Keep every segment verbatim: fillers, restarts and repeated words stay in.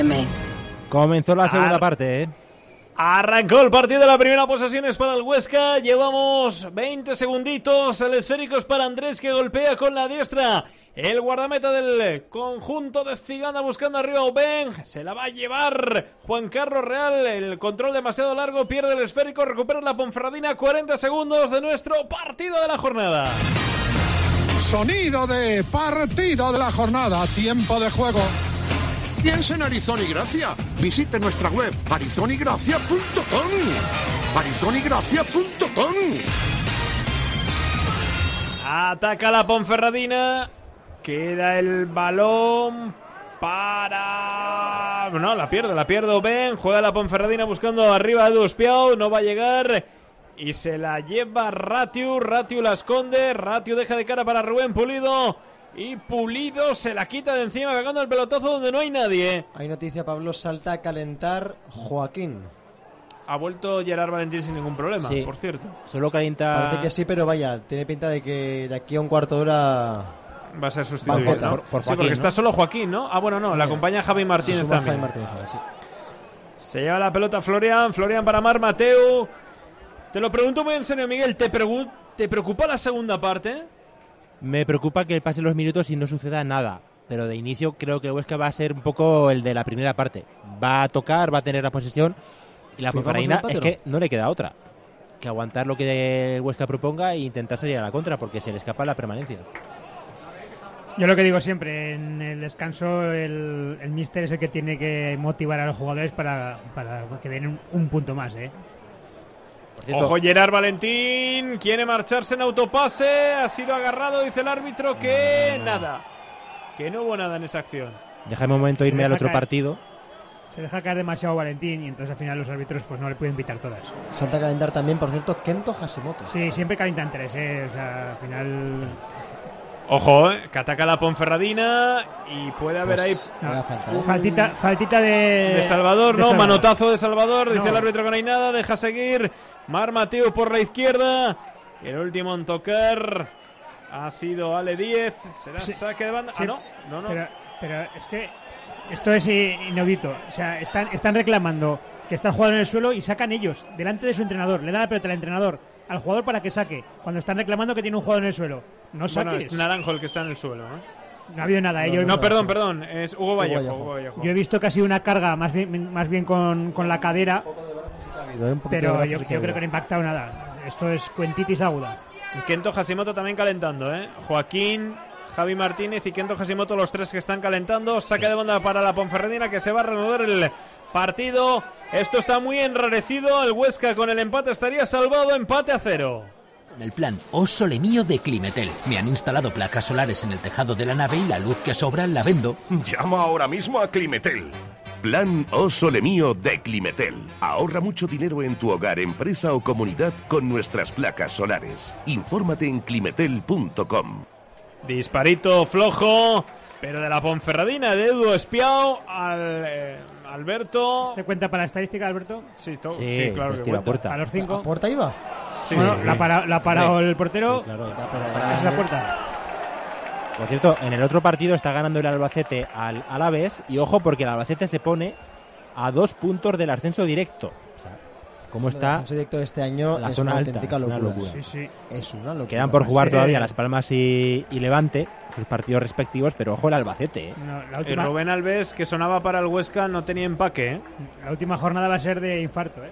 Comenzó la segunda Ar- parte, ¿eh? Arrancó el partido de la primera posesión es para el Huesca. Llevamos veinte segunditos. El esférico es para Andrés, que golpea con la diestra. El guardameta del conjunto de Ciganda buscando arriba a Oben. Se la va a llevar Juan Carlos Real. El control demasiado largo. Pierde el esférico. Recupera la Ponferradina. cuarenta segundos de nuestro partido de la jornada. Sonido de partido de la jornada. Tiempo de juego. Piensa en Arizona y Gracia. Visite nuestra web arizona y gracia punto com. arizona y gracia punto com. Ataca la Ponferradina. Queda el balón para... No, la pierde, la pierde Oben. Juega la Ponferradina buscando arriba a Edu Espiau. No va a llegar. Y se la lleva Ratiu. Ratiu la esconde. Ratiu deja de cara para Rubén Pulido. Y Pulido se la quita de encima, cagando el pelotazo donde no hay nadie. Hay noticia, Pablo, salta a calentar Joaquín. Ha vuelto Gerard Valentín sin ningún problema, Sí. por cierto. Solo calienta... Parece que sí, pero vaya, tiene pinta de que de aquí a un cuarto de hora... Va a ser sustituido, Banqueta. ¿no? Por- por Sí, Joaquín, porque ¿no? está solo Joaquín, ¿no? Ah, bueno, no, la acompaña Javi Martínez Se suma también. Javi Martínez ahora, sí. Se lleva la pelota Florian, Florian para Mar Mateu. Te lo pregunto muy en serio, Miguel, ¿te, pregu- ¿te preocupa la segunda parte? Me preocupa que pasen los minutos y no suceda nada. Pero de inicio creo que el Huesca va a ser un poco el de la primera parte. Va a tocar, va a tener la posesión. Y la ¿Firmamos Ponferradina el empate es o no? que no le queda otra que aguantar lo que el Huesca proponga e intentar salir a la contra, porque se le escapa la permanencia. Yo lo que digo siempre, en el descanso el, el míster es el que tiene que motivar a los jugadores para, para que den un, un punto más, ¿eh? Por cierto, Ojo, Gerard Valentín quiere marcharse en autopase. Ha sido agarrado, dice el árbitro que nada. Que no hubo nada en esa acción. déjame un momento Se irme al deja otro caer. partido. Se deja caer demasiado Valentín y entonces al final los árbitros pues no le pueden pitar todas. Salta a calentar también, por cierto, Kento Hashimoto. Sí, siempre calientan tres, ¿eh? O sea, al final... Ojo, eh, que ataca la Ponferradina y puede haber Pues, No, era falta, ¿eh? faltita, faltita de... ahí de Salvador, de ¿no? Salvador. Manotazo de Salvador, dice No. el árbitro que no hay nada, deja seguir. Mar Mateo por la izquierda. Y el último en tocar ha sido Ale Díez. Será Sí. saque de banda. Sí. Ah, no, no, no. Pero, pero es que esto es i- inaudito. O sea, están, están reclamando que está el jugador en el suelo y sacan ellos, delante de su entrenador. Le dan la pelota al entrenador, al jugador para que saque. Cuando están reclamando que tiene un jugador en el suelo. No Bueno, saques. es Naranjo el que está en el suelo, ¿no? No ha habido nada. ¿eh? Yo, No, perdón, perdón. Es Hugo Vallejo. Vallejo. Hugo Vallejo. yo he visto casi una carga, más bien, más bien con, con la cadera. Un poco de brazos sí que ha habido, ¿eh? Un poquito de Pero brazos yo, sí que yo ha creo que no ha habido. impactado nada. Esto es cuentitis aguda. Kento Hashimoto también calentando, ¿eh? Joaquín, Javi Martínez y Kento Hashimoto, los tres que están calentando. Saque de banda para la Ponferradina, que se va a reanudar el partido. Esto está muy enrarecido. El Huesca con el empate estaría salvado. Empate a cero. Con el plan O Sole Mío de Climetel. Me han instalado placas solares en el tejado de la nave y la luz que sobra la vendo. Llama ahora mismo a Climetel. Plan O Sole Mío de Climetel. Ahorra mucho dinero en tu hogar, empresa o comunidad con nuestras placas solares. Infórmate en climetel punto com. Disparito flojo, pero de la Ponferradina, de Edu Espiau al eh, Alberto. ¿Te cuenta para la estadística, Alberto? Sí, to- Sí, sí, claro pues que tira cuenta. puerta. A los cinco. ¿A puerta iba? Sí, Bueno, sí. la, para, la ha parado Hombre, el portero. sí, claro. Ya, pero- Esa es la puerta. Por cierto, en el otro partido está ganando el Albacete al Alavés. Y ojo, porque el Albacete se pone a dos puntos del ascenso directo. O sea, ¿cómo El está? descenso directo de este año la es zona una alta? auténtica Es una locura. locura. Sí, sí. Es una locura. Quedan por jugar Sí. todavía Las Palmas y, y Levante, sus partidos respectivos, pero ojo el Albacete, ¿eh? No, la, Y última, Rubén Alves, que sonaba para el Huesca, no tenía empaque, ¿eh? la última jornada va a ser de infarto, ¿eh?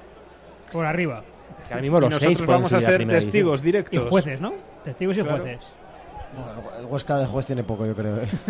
Por arriba. Que ahora mismo Y los nosotros seis pueden vamos a subir a ser primera testigos Y directos. jueces, ¿no? Testigos y Claro. jueces. Bueno, el Huesca de juez tiene poco, yo creo. ¿eh?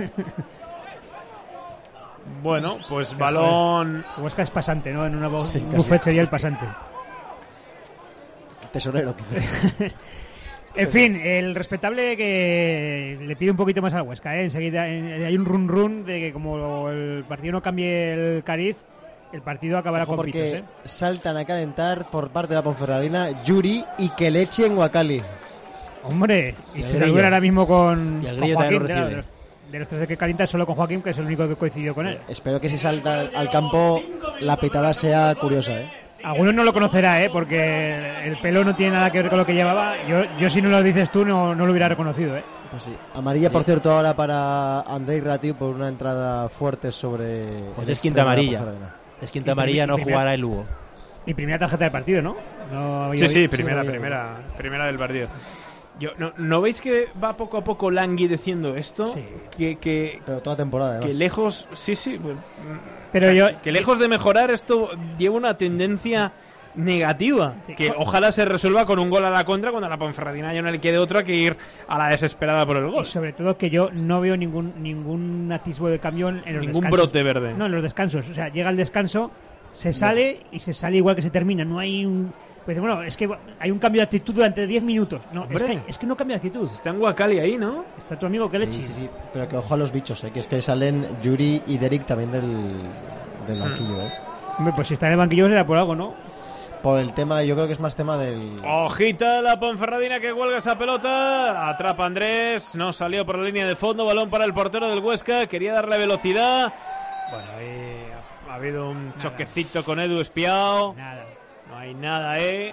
Bueno, pues balón. Huesca es pasante, ¿no? En una bo- Sí, un casi, buffet sería sí. el pasante. Tesorero, quizá. En fin, el respetable que le pide un poquito más al Huesca, ¿eh? Enseguida eh, hay un run run de que como el partido no cambie el cariz, el partido acabará Ojo, con pitos, porque ¿eh? saltan a calentar por parte de la Ponferradina Yuri y Kelechi en Huacali. Hombre, y Y el se Grillo. duele ahora mismo con, Y el con Grillo también Joaquín. lo claro, recibe. de, los, de los tres que calienta solo con Joaquín, que es el único que coincidió con él. Espero que si salta al- al campo la petada sea curiosa, ¿eh? Algunos no lo conocerá, ¿eh? Porque el pelo no tiene nada que ver con lo que llevaba. Yo, yo si no lo dices tú, no, no lo hubiera reconocido, ¿eh? Pues sí. Amarilla, por cierto, ahora para Andrei Ratiu por una entrada fuerte sobre... Pues es quinta amarilla. Es quinta amarilla, no jugará el Lugo. Y primera tarjeta del partido, ¿no? no sí, sí, primera, sí, primera, primera del partido. Yo, ¿no, ¿No veis que va poco a poco languideciendo esto? Sí. Que, que, Pero toda temporada, además. Que lejos... Sí, sí. Pues, Pero o sea, yo, que lejos de mejorar esto lleva una tendencia negativa. Sí. Que ojalá se resuelva con un gol a la contra cuando a la Ponferradina ya no le quede otra que ir a la desesperada por el gol. Y sobre todo que yo no veo ningún ningún atisbo de cambio en los ningún descansos. Ningún brote verde. No, en los descansos. O sea, llega el descanso, se sale no. y se sale igual que se termina. No hay un... Pues bueno, es que hay un cambio de actitud durante diez minutos. No, es que, es que no cambia de actitud. Está en Guacali ahí, ¿no? Está tu amigo Kelechi. Sí, sí, sí. Pero que ojo a los bichos, ¿eh? Que es que salen Yuri y Derek también del, del banquillo, ¿eh? Hombre, pues si está en el banquillo será por algo, ¿no? Por el tema, yo creo que es más tema del... Ojita la Ponferradina que huelga esa pelota. Atrapa Andrés. No salió por la línea de fondo. Balón para el portero del Huesca. Quería darle velocidad. Bueno, ahí ha habido un nada. choquecito con Edu Espiao. Nada. No hay nada, ¿eh?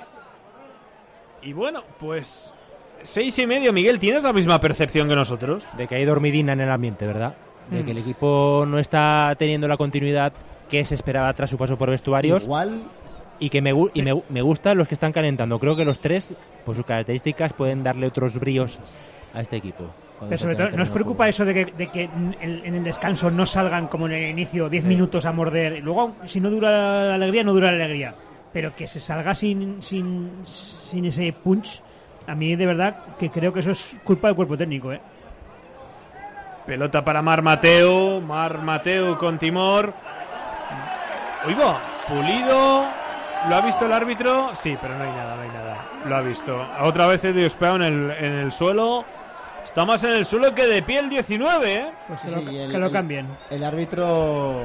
Y bueno, pues... Seis y medio, Miguel. ¿Tienes la misma percepción que nosotros? De que hay dormidina en el ambiente, ¿verdad? De Mm. que el equipo no está teniendo la continuidad que se esperaba tras su paso por vestuarios. Igual... Y que me, y me, me gustan los que están calentando. Creo que los tres, por sus características, pueden darle otros bríos a este equipo. Pero sobre todo, ¿nos preocupa eso de que, de que en, en el descanso no salgan como en el inicio diez sí. minutos a morder? Luego, si no dura la alegría, no dura la alegría. Pero que se salga sin, sin, sin ese punch, a mí de verdad que creo que eso es culpa del cuerpo técnico, ¿eh? Pelota para Mar Mateu. Mar Mateu con Timor. Oiga, Pulido. ¿Lo ha visto el árbitro? Sí, pero no hay nada, no hay nada. Lo ha visto. Otra vez Edu Espiao en el, en el suelo. Está más en el suelo que de pie el diecinueve, ¿eh? Pues sí, que, lo, sí, el, que lo cambien. El, el árbitro...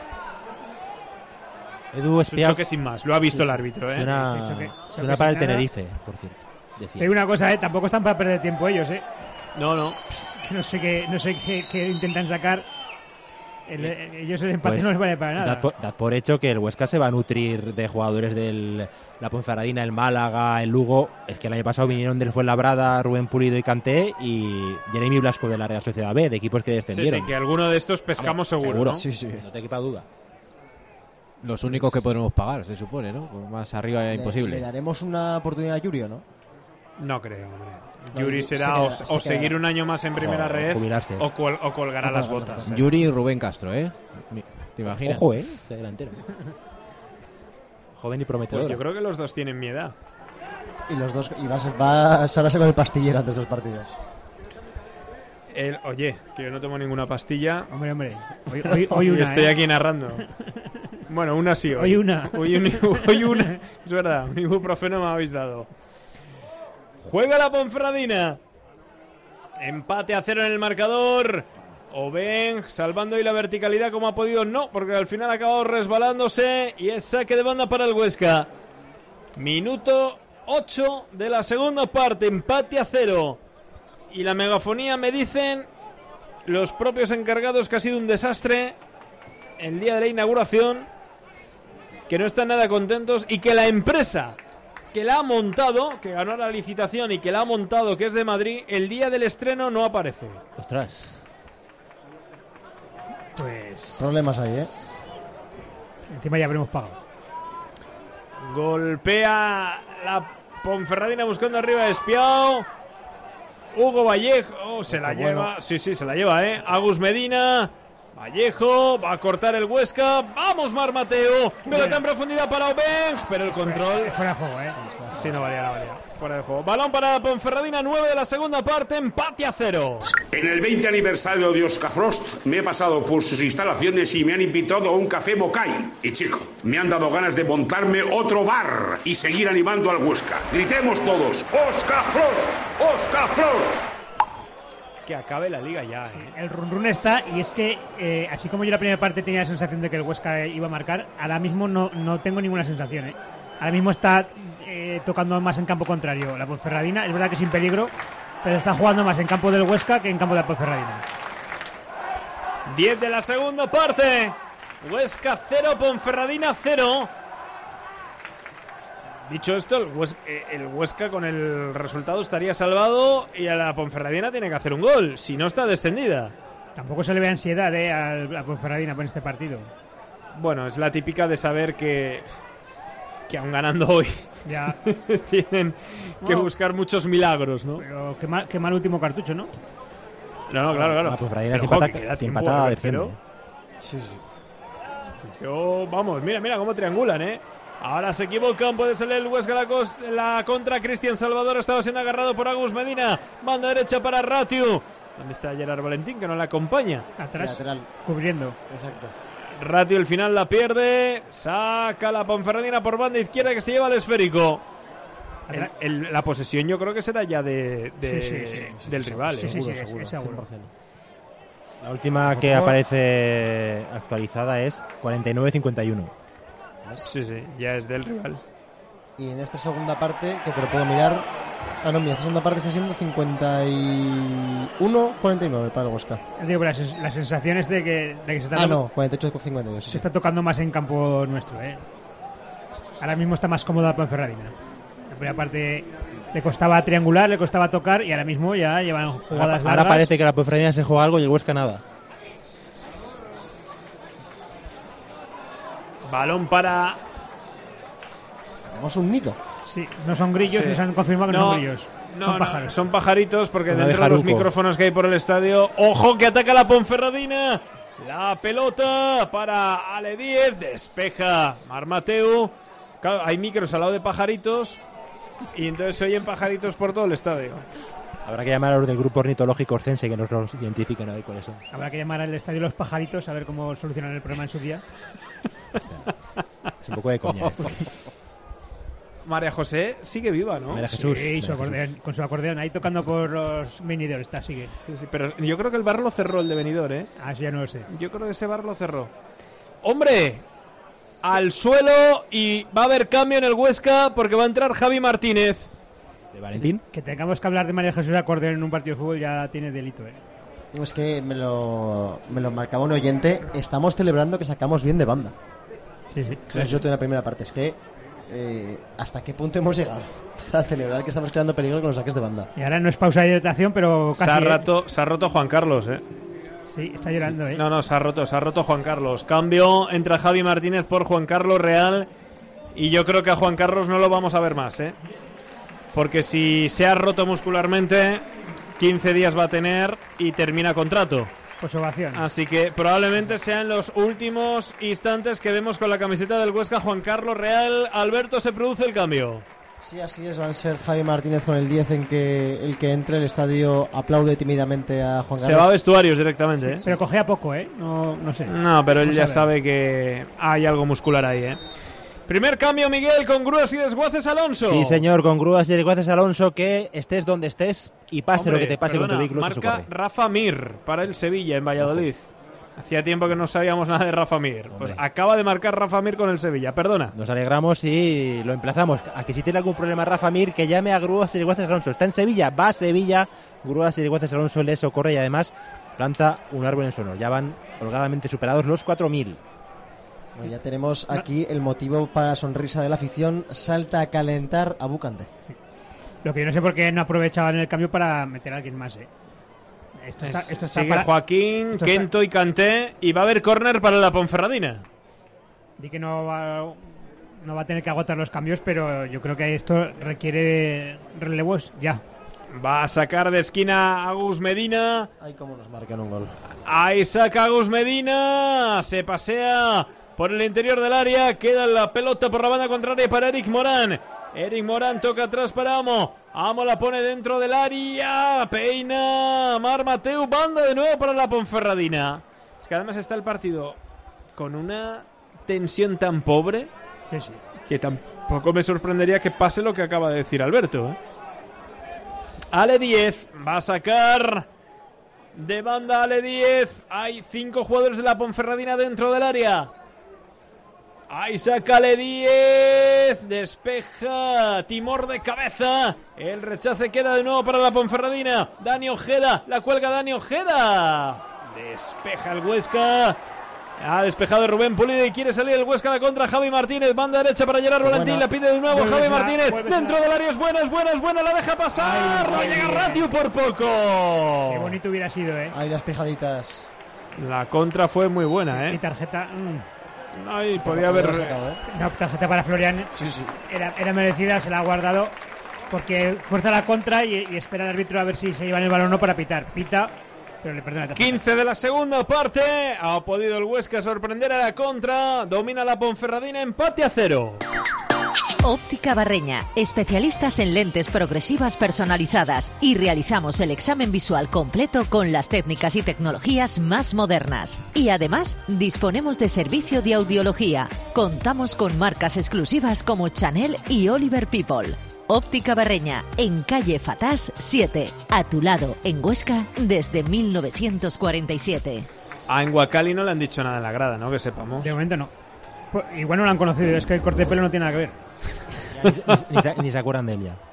Edu Espiao... Es un choque sin más. Lo ha visto sí, el árbitro, ¿eh? Suena, sí, choque, choque suena para el Tenerife, por cierto. Decía. Te digo una cosa, ¿eh? Tampoco están para perder tiempo ellos, ¿eh? No, no. No sé qué, no sé qué, qué intentan sacar. El, el, ellos el empate pues, no les vale para nada. Dad por, dad por hecho que el Huesca se va a nutrir de jugadores de la Ponferradina, el Málaga, el Lugo. Es que el año pasado vinieron del Fuenlabrada, Rubén Pulido y Kanté, y Jeremy Blasco de la Real Sociedad B, de equipos que descendieron. Sí, sí, que alguno de estos pescamos Vale, seguro, seguro, ¿no? Sí, sí, no te quepa duda. Los únicos que podremos pagar, se supone, ¿no? Más arriba es imposible. ¿Le daremos una oportunidad a Yuri o no? No creo, hombre. No, Yuri será se queda, o, se o seguir un año más en primera Ojo, red jubilarse. o, col, o colgará no, las no, botas. No, no, Yuri y Rubén Castro, ¿eh? ¿Te imaginas? Ojo, ¿eh? De delantero. Joven y prometedor. Pues yo creo que los dos tienen mi edad. Y los dos... Y va a, va a salvarse con el pastillero antes de los partidos. El, oye, que yo no tomo ninguna pastilla. Hombre, hombre. Hoy, hoy, hoy una, estoy ¿eh? aquí narrando. Bueno, una sí hoy. Hoy una. Hoy, un, hoy una. Es verdad, un ibuprofeno me habéis dado. Juega la Ponferradina. Empate a cero en el marcador. Oben salvando ahí la verticalidad como ha podido. No, porque al final ha acabado resbalándose. Y es saque de banda para el Huesca. Minuto ocho de la segunda parte. Empate a cero. Y la megafonía me dicen los propios encargados que ha sido un desastre el día de la inauguración, que no están nada contentos y que la empresa que la ha montado, que ganó la licitación y que la ha montado, que es de Madrid, el día del estreno no aparece. Ostras. Pues... Problemas ahí, ¿eh? Encima ya habremos pagado. Golpea la Ponferradina buscando arriba a Espiao. Hugo Vallejo, oh, se la lleva, bueno. sí, sí, se la lleva, ¿eh? Agus Medina, Vallejo, va a cortar el Huesca, vamos Mar Mateu, pelota en profundidad para Oben, pero el control... Es fuera de juego, ¿eh? Sí, no valía, no valía, fuera de juego. Balón para Ponferradina, nueve de la segunda parte, empate a cero. En el veinte aniversario de Oscar Frost me he pasado por sus instalaciones y me han invitado a un café Mokai. Y chico, me han dado ganas de montarme otro bar y seguir animando al Huesca. Gritemos todos, ¡Oscar Frost! ¡Oscar Frost! Que acabe la liga ya, sí, ¿eh? El run run está, y es que eh, así como yo la primera parte tenía la sensación de que el Huesca iba a marcar, ahora mismo no, no tengo ninguna sensación, ¿eh? Ahora mismo está eh, tocando más en campo contrario la Ponferradina, es verdad que sin peligro, pero está jugando más en campo del Huesca que en campo de la Ponferradina. diez de la segunda parte, Huesca cero, Ponferradina cero. Dicho esto, el Huesca, el Huesca con el resultado estaría salvado y a la Ponferradina tiene que hacer un gol, si no está descendida. Tampoco se le ve ansiedad eh, a la Ponferradina por este partido. Bueno, es la típica de saber que, que aun ganando hoy ya tienen que no, buscar muchos milagros, ¿no? Pero qué mal, qué mal último cartucho, ¿no? No, no, claro, claro. La Ponferradina Pero, sin ojo, pata- que queda sin tiempo patada a de ver, pero- Sí, sí. Yo, vamos, mira, mira cómo triangulan, ¿eh? Ahora se equivocan, puede ser el Huesca la, cos- la contra. Cristian Salvador estaba siendo agarrado por Agus Medina. Banda derecha para Ratiu. ¿Dónde está Gerard Valentín, que no le acompaña? Atrás, Lateral. cubriendo. Exacto. Ratiu el final la pierde. Saca la Ponferradina por banda izquierda que se lleva el esférico. El- el- la posesión yo creo que será ya de, de- Sí, sí, sí, sí, del sí, rival. sí, ¿eh? sí, sí, Seguro, es- seguro, es seguro. cien por ciento. La última que aparece actualizada es cuarenta y nueve cincuenta y uno. Sí, sí, ya es del rival. Y en esta segunda parte, que te lo puedo mirar. Ah, no, mira, esta segunda parte está siendo cincuenta y uno cuarenta y nueve para el Huesca. Digo, la, sens- la sensación es de que, de que se, está Ah, no, cuarenta y ocho cincuenta y dos. se está tocando más en campo nuestro. ¿eh? Ahora mismo está más cómoda la Ponferradina. La primera parte le costaba triangular, le costaba tocar y ahora mismo ya llevan Ahora, jugadas ahora largas. parece que la Ponferradina se juega algo y el Huesca nada. Balón para... Tenemos un nido. Sí, no son grillos, Sí. nos han confirmado que no, son grillos. No, son no, pájaros. son pajaritos porque Una dentro de de los Jaruco. micrófonos que hay por el estadio. ¡Ojo que ataca la Ponferradina! La pelota para Ale Díez. Despeja Marmateu. Claro, hay micros al lado de pajaritos y entonces se oyen pajaritos por todo el estadio. Habrá que llamar a los del grupo ornitológico orcense que nos los identifiquen a ver cuáles son. Habrá que llamar al estadio Los Pajaritos a ver cómo solucionan el problema en su día. Es un poco de coña esto. María José sigue viva, ¿no? María Jesús. Sí, su María acordeón- con su acordeón ahí tocando por los venidores. Está, sigue. Sí, sí, pero yo creo que el bar lo cerró, el de Benidorm, ¿eh? Ah, eso ya no lo sé. Yo creo que ese bar lo cerró. ¡Hombre! Al suelo y va a haber cambio en el Huesca porque va a entrar Javi Martínez. ¿De Valentín? Que tengamos que hablar de María Jesús acordeón en un partido de fútbol ya tiene delito, ¿eh? No, es que me lo, me lo marcaba un oyente. Estamos celebrando que sacamos bien de banda. Sí, sí. Eso es yo en la primera parte. Es que eh, ¿hasta qué punto hemos llegado para celebrar que estamos creando peligro con los saques de banda? Y ahora no es pausa de hidratación, pero Se casi. ha, ¿eh? rato, se ha roto Juan Carlos, ¿eh? Sí, está llorando, ¿eh? No, no, se ha roto, se ha roto Juan Carlos. Cambio, entra Javi Martínez por Juan Carlos Real. Y yo creo que a Juan Carlos no lo vamos a ver más, ¿eh? Porque si se ha roto muscularmente, quince días va a tener y termina contrato. Pues ovación. Así que probablemente sean los últimos instantes que vemos con la camiseta del Huesca Juan Carlos Real. Alberto, se produce el cambio. Sí, así es. Va a ser Javi Martínez con el diez en que el que entre. El estadio aplaude tímidamente a Juan Carlos. Se va a vestuarios directamente, ¿eh? Pero cogea poco, ¿eh? No, no sé. No, pero él Vamos ya a ver. sabe que hay algo muscular ahí, ¿eh? Primer cambio, Miguel, con grúas y desguaces Alonso. Sí, señor, con grúas y desguaces Alonso, que estés donde estés y pase Hombre, lo que te pase perdona, con tu vehículo. te marca socorre. Rafa Mir para el Sevilla en Valladolid. Hacía tiempo que no sabíamos nada de Rafa Mir. Pues acaba de marcar Rafa Mir con el Sevilla. Perdona. Nos alegramos y lo emplazamos a que si tiene algún problema Rafa Mir, que llame a grúas y desguaces Alonso. Está en Sevilla, va a Sevilla, grúas y desguaces Alonso le socorre y además planta un árbol en su honor. Ya van holgadamente superados los cuatro mil. Bueno, ya tenemos aquí el motivo para la sonrisa de la afición. Salta a calentar a Bucante. Sí. Lo que yo no sé por qué no aprovechaban el cambio para meter a alguien más, ¿eh? Esto está, esto está Sigue para- Joaquín, esto Kento y Kanté. Y va a haber córner para la Ponferradina. Di que no va, no va a tener que agotar los cambios, pero yo creo que esto requiere relevos ya. Va a sacar de esquina Agus Medina. Ay, cómo nos marcan un gol. Ahí saca Agus Medina. Se pasea por el interior del área. Queda la pelota por la banda contraria para Eric Morán. Eric Morán toca atrás para Amo. Amo la pone dentro del área. Peina Mar Mateu. Banda de nuevo para la Ponferradina. Es que además está el partido con una tensión tan pobre Sí, sí. que tampoco me sorprendería que pase lo que acaba de decir Alberto, ¿eh? Ale diez va a sacar de banda Ale diez. Hay cinco jugadores de la Ponferradina dentro del área. Ahí saca Ale diez. Despeja. Timor de cabeza. El rechace queda de nuevo para la Ponferradina. Dani Ojeda. La cuelga Dani Ojeda. Despeja el Huesca. Ha despejado Rubén Pulido y quiere salir el Huesca a la contra. Javi Martínez, banda derecha para Gerard Valentín, la pide de nuevo Vuelve Javi a- Martínez, vuelve a- dentro del área, es buena, es buena, es buena, la deja pasar, no Ay, llega ay, Ratiu por poco. Qué bonito hubiera sido, ¿eh? Ahí las pijaditas. La contra fue muy buena, Y ¿eh? tarjeta. mm, Ay, Sí, podía pero haber... sacado, ¿eh? no, tarjeta para Florian. Sí, sí. Era, era merecida, se la ha guardado. Porque fuerza la contra y, y espera al árbitro a ver si se llevan el balón o no para pitar. Pita, pero le perdona la tarjeta. quince de la segunda parte. Ha podido el Huesca sorprender a la contra. Domina la Ponferradina, empate a cero. Óptica Barreña, especialistas en lentes progresivas personalizadas y realizamos el examen visual completo con las técnicas y tecnologías más modernas. Y además, disponemos de servicio de audiología. Contamos con marcas exclusivas como Chanel y Oliver People. Óptica Barreña, en calle Fatás siete, a tu lado, en Huesca, desde mil novecientos cuarenta y siete. A Enguacali no le han dicho nada en la grada, ¿no? Que sepamos. De momento no. Pues, igual no lo han conocido, es que el corte de pelo no tiene nada que ver. Ni, ni- ni se, ni se acuerdan de él ya.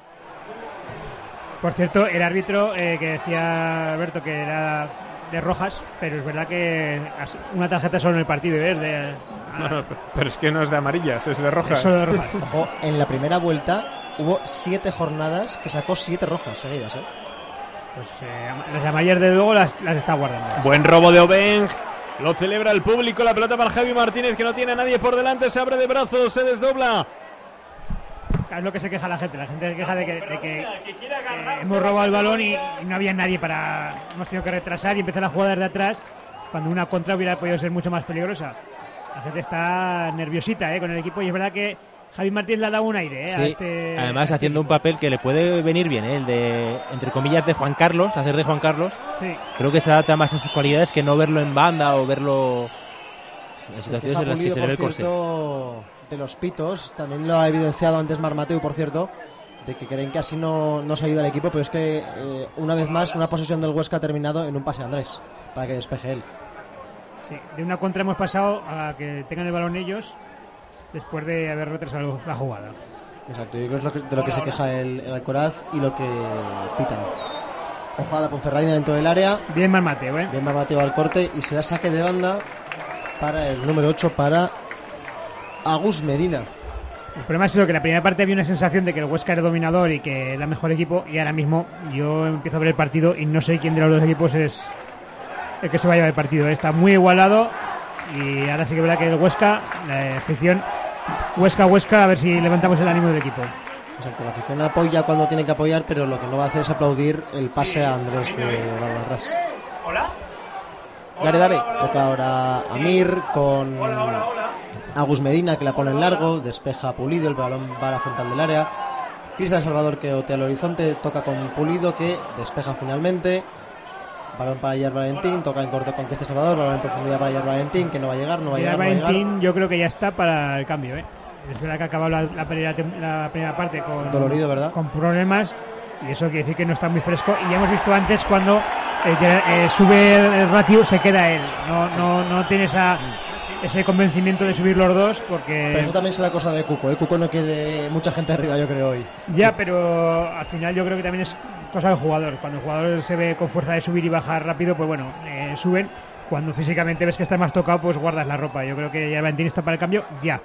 Por cierto, el árbitro eh, que decía Alberto que era de rojas, pero es verdad que as- una tarjeta solo en el partido, ¿eh? Es de, No, no, pero es que no es de amarillas, es de rojas. es solo de rojas. Ojo, en la primera vuelta hubo siete jornadas que sacó siete rojas seguidas, ¿eh? Pues eh, las amarillas de luego las, las está guardando. Buen robo de Obeng. Lo celebra el público. La pelota para Javi Martínez, que no tiene a nadie por delante. Se abre de brazos, se desdobla. Es lo que se queja la gente. La gente se queja de que, de que, eh, hemos robado el balón y, y no había nadie para. Hemos tenido que retrasar y empezar a jugar desde atrás cuando una contra hubiera podido ser mucho más peligrosa. La gente está nerviosita, ¿eh? Con el equipo y es verdad que Javi Martínez le ha dado un aire, ¿eh? a Sí, este- además a este haciendo un equipo. papel que le puede venir bien, ¿eh? El de, entre comillas, de Juan Carlos, hacer de Juan Carlos. Sí. Creo que se adapta más a sus cualidades que no verlo en banda o verlo en Se situaciones queja en las que Pulido, se le ve el por corsé. cierto, de los pitos. También lo ha evidenciado antes Marc Mateu, por cierto, de que creen que así no, no se ayuda al equipo, pero es que eh, una vez más una posesión del Huesca ha terminado en un pase a Andrés para que despeje él. Sí, de una contra hemos pasado a que tengan el balón ellos después de haber retrasado la jugada. Exacto, yo creo que es lo que- de lo que se queja el, el Alcoraz y lo que pitan. Ojo a la Ponferradina dentro del área. Bien Marc Mateu, ¿eh? Bien Marc Mateu al corte y será saque de banda para el número ocho, para Agus Medina. El problema es lo que la primera parte había una sensación de que el Huesca era dominador y que era mejor equipo, y ahora mismo yo empiezo a ver el partido y no sé quién de los dos equipos es el que se va a llevar el partido. Está muy igualado y ahora sí que es verdad que el Huesca, la afición Huesca Huesca, a ver si levantamos el ánimo del equipo. Exacto, la afición apoya cuando tiene que apoyar, pero lo que no va a hacer es aplaudir el pase a Andrés de balón atrás. Dale, dale. Toca ahora Amir con Agus Medina, que la pone en largo, despeja Pulido, el balón va a la frontal del área. Cristian Salvador, que otea al horizonte, toca con Pulido, que despeja finalmente. Balón para Gerard Valentín, toca en corto con Cristian Salvador, balón en profundidad para Gerard Valentín, que no va a llegar, no va a Gerard llegar, no va a llegar. Valentín yo creo que ya está para el cambio, ¿eh? Es verdad que ha acabado la, la primera, tem- la primera parte con, Dolorido, ¿verdad? con problemas, y eso quiere decir que no está muy fresco, y ya hemos visto antes cuando eh, Gerard- eh, sube el, el ratio, se queda él, no, no, no tiene esa, ese convencimiento de subir los dos, porque Pero eso también será cosa de Cuco, ¿eh? Cuco no quiere mucha gente arriba, yo creo, hoy. ya, pero al final yo creo que también es cosa del jugador. Cuando el jugador se ve con fuerza de subir y bajar rápido, pues bueno, eh, suben. Cuando físicamente ves que está más tocado, pues guardas la ropa. Yo creo que ya Valentín está para el cambio, ya.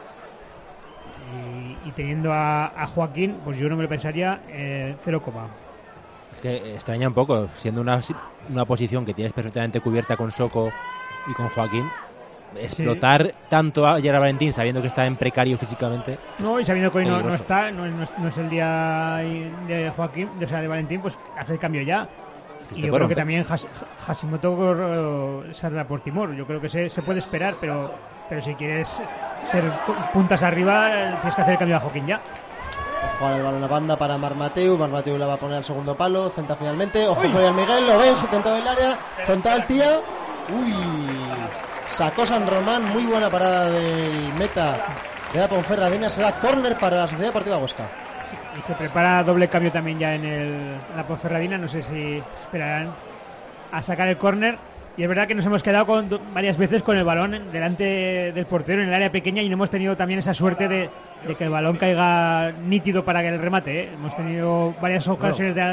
Y, y teniendo a, a Joaquín, pues yo no me lo pensaría, eh, cero coma. Es que extraña un poco, siendo una, una posición que tienes perfectamente cubierta con Soco y con Joaquín, explotar tanto a Gerard Valentín sabiendo que está en precario físicamente. No, y sabiendo que hoy no, no peligroso. está, no, no es, no es el día de Joaquín, o sea, de Valentín, pues hace el cambio ya. que Y te yo puede creo que romper. también Has- Hashimoto eh, saldrá por Timor. Yo creo que se, se puede esperar, pero, pero si quieres ser pu- puntas arriba, eh, tienes que hacer el cambio a Joaquín ya. Ojo al balón a banda para Marc Mateu. Marc Mateu la va a poner al segundo palo. Centra finalmente. Ojo Florian Miguel. Lo ven dentro del área. Frontal, tía. Uy. Sacó San Román. Muy buena parada del meta de la Ponferradina. Será córner para la Sociedad Deportiva Huesca. Sí, y se prepara doble cambio también ya en el, la Ponferradina. No sé si esperarán a sacar el córner. Y es verdad que nos hemos quedado con, do- varias veces con el balón delante del portero en el área pequeña y no hemos tenido también esa suerte de, de que el balón caiga nítido para que el remate, ¿eh? Hemos tenido varias ocasiones de,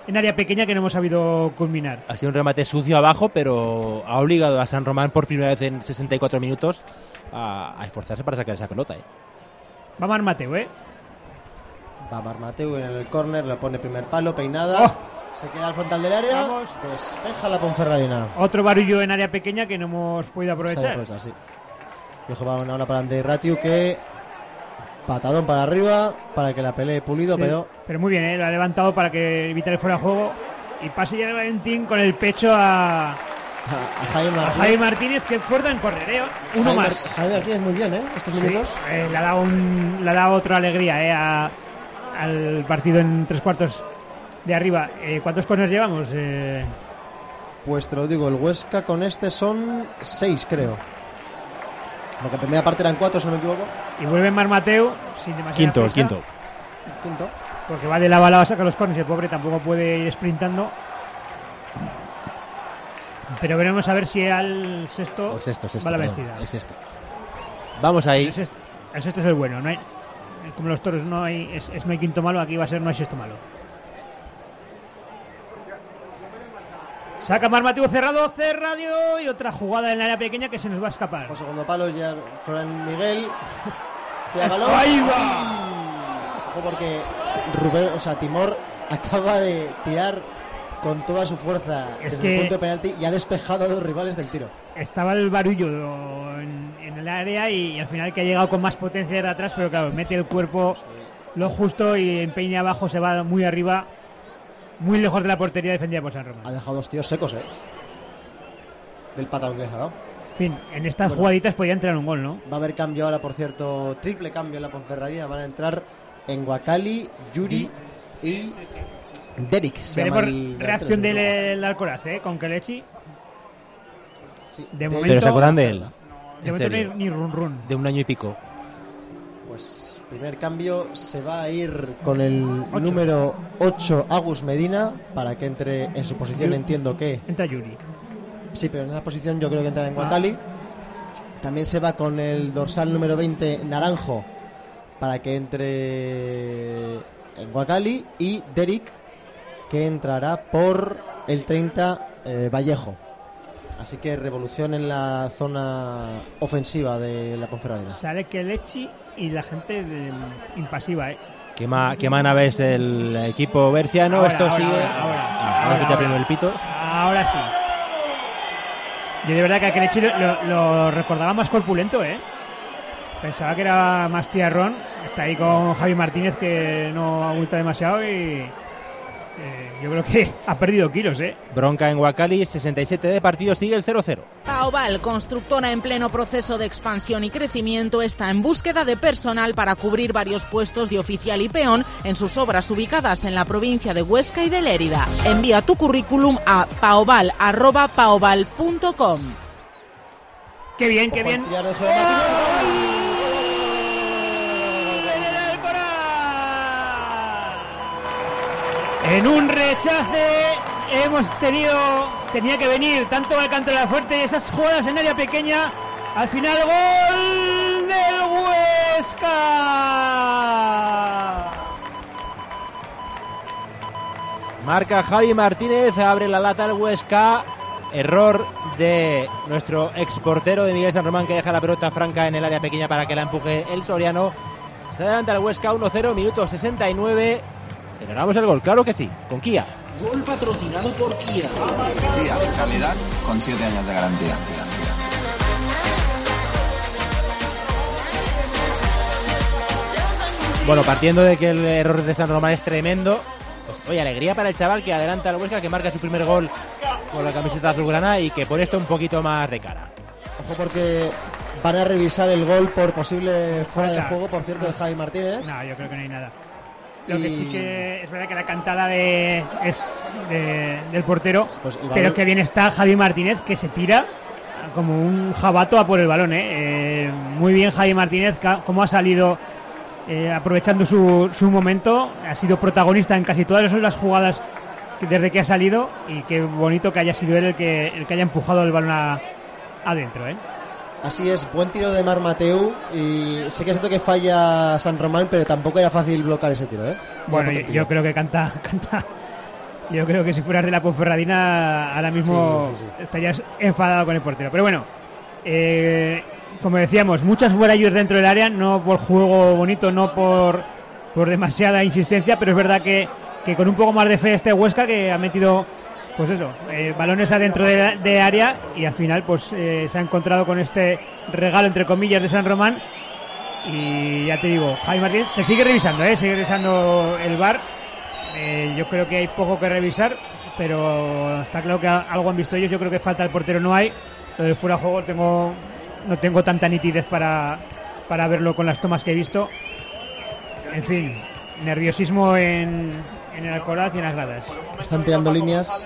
en área pequeña que no hemos sabido culminar. Ha sido un remate sucio abajo, pero ha obligado a San Román por primera vez en sesenta y cuatro minutos a, a esforzarse para sacar esa pelota. ¿eh? Va Marc Mateu, ¿eh? Va Marc Mateu en el córner, le pone primer palo, peinada. Oh. Se queda al frontal del área. Vamos. Despeja la Ponferradina. Otro barullo en área pequeña que no hemos podido aprovechar. Pues así. Viejo va una hora para Andrei Ratiu, que patadón para arriba para que la pelee Pulido, sí, pero pero muy bien, ¿eh? Lo ha levantado para que evite fuera de juego y pase ya el Valentín con el pecho a, a, a, Jaime, Martínez. a Jaime Martínez, que fuerza en correreo. Uno Jaime, más. Jaime Martínez muy bien, ¿eh? Estos sí, minutos. Eh, le ha dado un, le ha dado otra alegría, ¿eh? A, al partido en tres cuartos de arriba. Eh, ¿Cuántos corners llevamos? Eh... Pues te lo digo, el Huesca con este son seis, creo. Porque en primera parte eran cuatro, si no me equivoco. Y vuelve Marc Mateu sin demasiada Quinto, presa, quinto. Quinto. Porque va de lado a lado a sacar los corners y el pobre tampoco puede ir sprintando. Pero veremos a ver si al sexto, o sexto, sexto va la perdón, vencida. El sexto. Vamos ahí. El sexto, el sexto es el bueno. No hay, como los toros no hay, es, es no hay quinto malo, aquí va a ser no hay sexto malo. Saca Marc Mateu cerrado, cerrado y otra jugada en el área pequeña que se nos va a escapar. Por segundo palo ya Fran Miguel. Tira balón. ¡Ahí va! Ojo porque Rubén, o sea, Timor acaba de tirar con toda su fuerza es desde que el punto de penalti y ha despejado a los rivales del tiro. Estaba el barullo en, en el área y, y al final que ha llegado con más potencia de atrás, pero claro, mete el cuerpo lo justo y empeña abajo, se va muy arriba. Muy lejos de la portería defendida por San Román. Ha dejado dos tíos secos, ¿eh? Del patadón que les ha dado. En fin, en estas bueno, jugaditas podía entrar un gol, ¿no? Va a haber cambio ahora, por cierto, triple cambio en la Ponferradina. Van a entrar en Guacali, Yuri y sí, sí, sí. Derek. Se Veremos llama el reacción del, del Alcoraz, ¿eh? Con Kelechi. Sí, de de momento, ¿Pero se acuerdan de él? De momento ni, ni run run. De un año y pico. Pues primer cambio se va a ir con el ocho. Número ocho, Agus Medina, para que entre en su posición. Entiendo que entra Yuri. Sí, pero en esa posición yo creo que entra en Guacali. Ah. También se va con el dorsal número veinte, Naranjo, para que entre en Guacali. Y Derek, que entrará por el treinta, eh, Vallejo. Así que revolución en la zona ofensiva de la Ponferradina. Sale Kelechi y la gente de, impasiva, ¿eh? Quema, quema naves el equipo berciano. Ahora, Esto ahora, sigue. Ahora, ahora, ah, ahora, ahora, ahora, el pito. ahora sí. Yo de verdad que a Kelechi lo, lo, lo recordaba más corpulento, ¿eh? Pensaba que era más tiarrón. Está ahí con Javi Martínez, que no aguanta demasiado y... Eh, yo creo que ha perdido kilos, ¿eh? Bronca en Guacali, sesenta y siete de partido, sigue el cero cero. Paoval, constructora en pleno proceso de expansión y crecimiento, está en búsqueda de personal para cubrir varios puestos de oficial y peón en sus obras ubicadas en la provincia de Huesca y de Lérida. Envía tu currículum a paoval arroba paoval punto com. ¡Qué bien, qué bien! En un rechace hemos tenido, tenía que venir tanto Alcántara fuerte, esas jugadas en área pequeña, al final gol del Huesca. Marca Javi Martínez, abre la lata el Huesca, error de nuestro exportero de Miguel San Román, que deja la pelota franca en el área pequeña para que la empuje el soriano. Se adelanta el Huesca uno cero, minuto sesenta y nueve. Celebramos el gol, claro que sí, con Kia. Gol patrocinado por Kia. Kia, calidad con siete años de garantía. Bueno, partiendo de que el error de San Román es tremendo, pues oye, alegría para el chaval que adelanta al Huesca, que marca su primer gol con la camiseta azulgrana y que pone esto un poquito más de cara. Ojo porque van a revisar el gol por posible fuera de juego, por cierto, de Javi Martínez. No, yo creo que no hay nada. Lo y... que sí que es verdad que la cantada de, es de, del portero, pues balón... pero que bien está Javi Martínez, que se tira como un jabato a por el balón, ¿eh? Eh, muy bien Javi Martínez, cómo ha salido eh, aprovechando su, su momento, ha sido protagonista en casi todas las jugadas que, desde que ha salido, y qué bonito que haya sido él el que, el que haya empujado el balón a, adentro, ¿eh? Así es, buen tiro de Marc Mateu, y sé que es cierto que falla San Román, pero tampoco era fácil bloquear ese tiro, ¿eh? Bueno, yo, yo creo que canta, canta Yo creo que si fueras de la Ponferradina ahora mismo Sí, sí, sí. estarías enfadado con el portero. Pero bueno, eh, como decíamos, muchas fuerayos dentro del área, no por juego bonito, no por, por demasiada insistencia, pero es verdad que, que con un poco más de fe este Huesca que ha metido, pues eso, eh, balones adentro de, de área y al final pues eh, se ha encontrado con este regalo entre comillas de San Román. Y ya te digo, Javi Martínez se sigue revisando, ¿eh? sigue revisando el V A R. Eh, yo creo que hay poco que revisar, pero está claro que algo han visto ellos. Yo creo que falta el portero no hay. Lo del fuera de juego tengo, no tengo tanta nitidez para, para verlo con las tomas que he visto. En fin, nerviosismo en, en el Alcoraz y en las gradas. Están tirando líneas.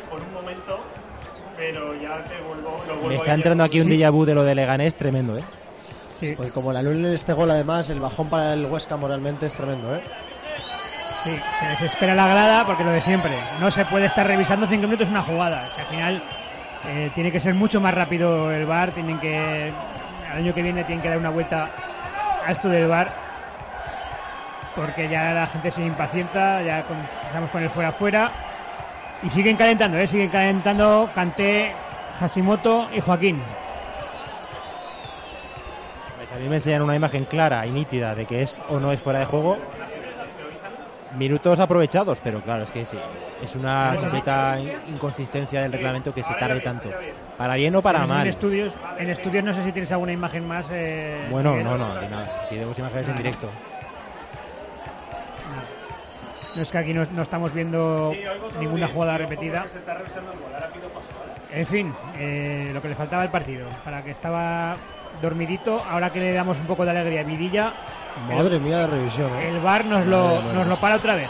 Me está entrando aquí un déjà vu de lo de Leganés tremendo, ¿eh? Sí. Pues como le anulen este gol, además, el bajón para el Huesca moralmente es tremendo, ¿eh? Sí, se desespera la grada porque lo de siempre. No se puede estar revisando cinco minutos una jugada. O sea, al final eh, tiene que ser mucho más rápido el V A R. Tienen que, al año que viene tienen que dar una vuelta a esto del V A R. Porque ya la gente se impacienta, ya con, estamos con el fuera fuera. Y siguen calentando, ¿eh? Siguen calentando Kanté, Hashimoto y Joaquín. Pues a mí me enseñan una imagen clara y nítida de que es o no es fuera de juego. Minutos aprovechados, pero claro, es que sí, es una completa inconsistencia del reglamento que se tarde tanto. Para bien o para Pero mal. En estudios, en estudios no sé si tienes alguna imagen más. Eh, Bueno, Miguel. no, no, aquí nada. Aquí tenemos imágenes en directo. No es que aquí no, no estamos viendo ninguna jugada repetida. En fin, eh, lo que le faltaba al partido, para que estaba dormidito, ahora que le damos un poco de alegría a Vidilla. Madre mía la revisión, ¿eh? El V A R nos lo, nos lo para otra vez.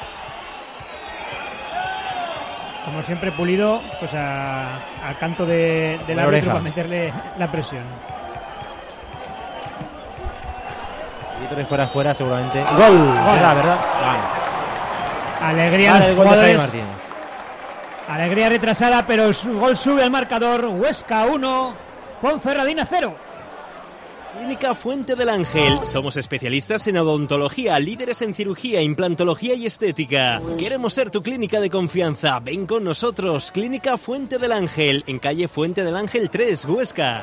Como siempre, Pulido, pues a, al canto de, del La árbitro oreja. para meterle la presión. Y de fuera fuera seguramente. Gol. ¿Verdad, verdad? Vamos. Alegría Vale, a el los gol de Javi jugadores. Martínez. Alegría retrasada, pero el su- gol sube al marcador. Huesca uno, Ponferradina cero. Clínica Fuente del Ángel. Somos especialistas en odontología, líderes en cirugía, implantología y estética. Queremos ser tu clínica de confianza. Ven con nosotros. Clínica Fuente del Ángel, en calle Fuente del Ángel tres, Huesca.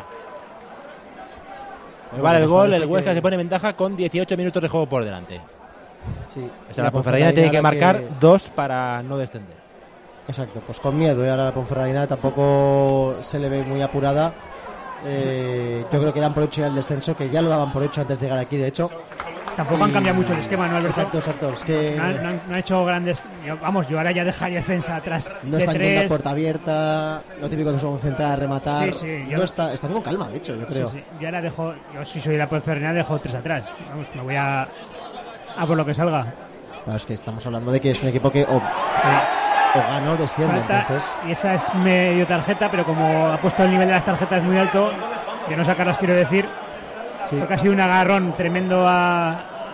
Pues vale, el gol, el Huesca se pone en ventaja con dieciocho minutos de juego por delante. Sí. O sea, la Ponferradina tiene que marcar que... dos para no descender. Exacto, pues con miedo. Y ahora la Ponferradina tampoco se le ve muy apurada. Eh, yo creo que dan por hecho ya el descenso, que ya lo daban por hecho antes de llegar aquí, de hecho. Tampoco han cambiado mucho el esquema, ¿no, Alberto? Exacto, exacto. Es que No, han- no han- no ha hecho grandes. yo- Vamos, yo ahora ya dejaría defensa atrás. no de están yendo a tres. puerta abierta, lo típico que son centrar a rematar. Sí, sí, yo- no está, están con calma, de hecho, yo creo. Sí, sí. Yo ahora dejo. Yo, si soy la Ponferradina, dejo tres atrás. Vamos, me voy a. A por lo que salga. Claro, es que estamos hablando de que es un equipo que o, o gana o desciende, Falta, entonces. y esa es medio tarjeta, pero como ha puesto el nivel de las tarjetas muy alto, de no sacarlas quiero decir, Sí. porque ha sido un agarrón tremendo a,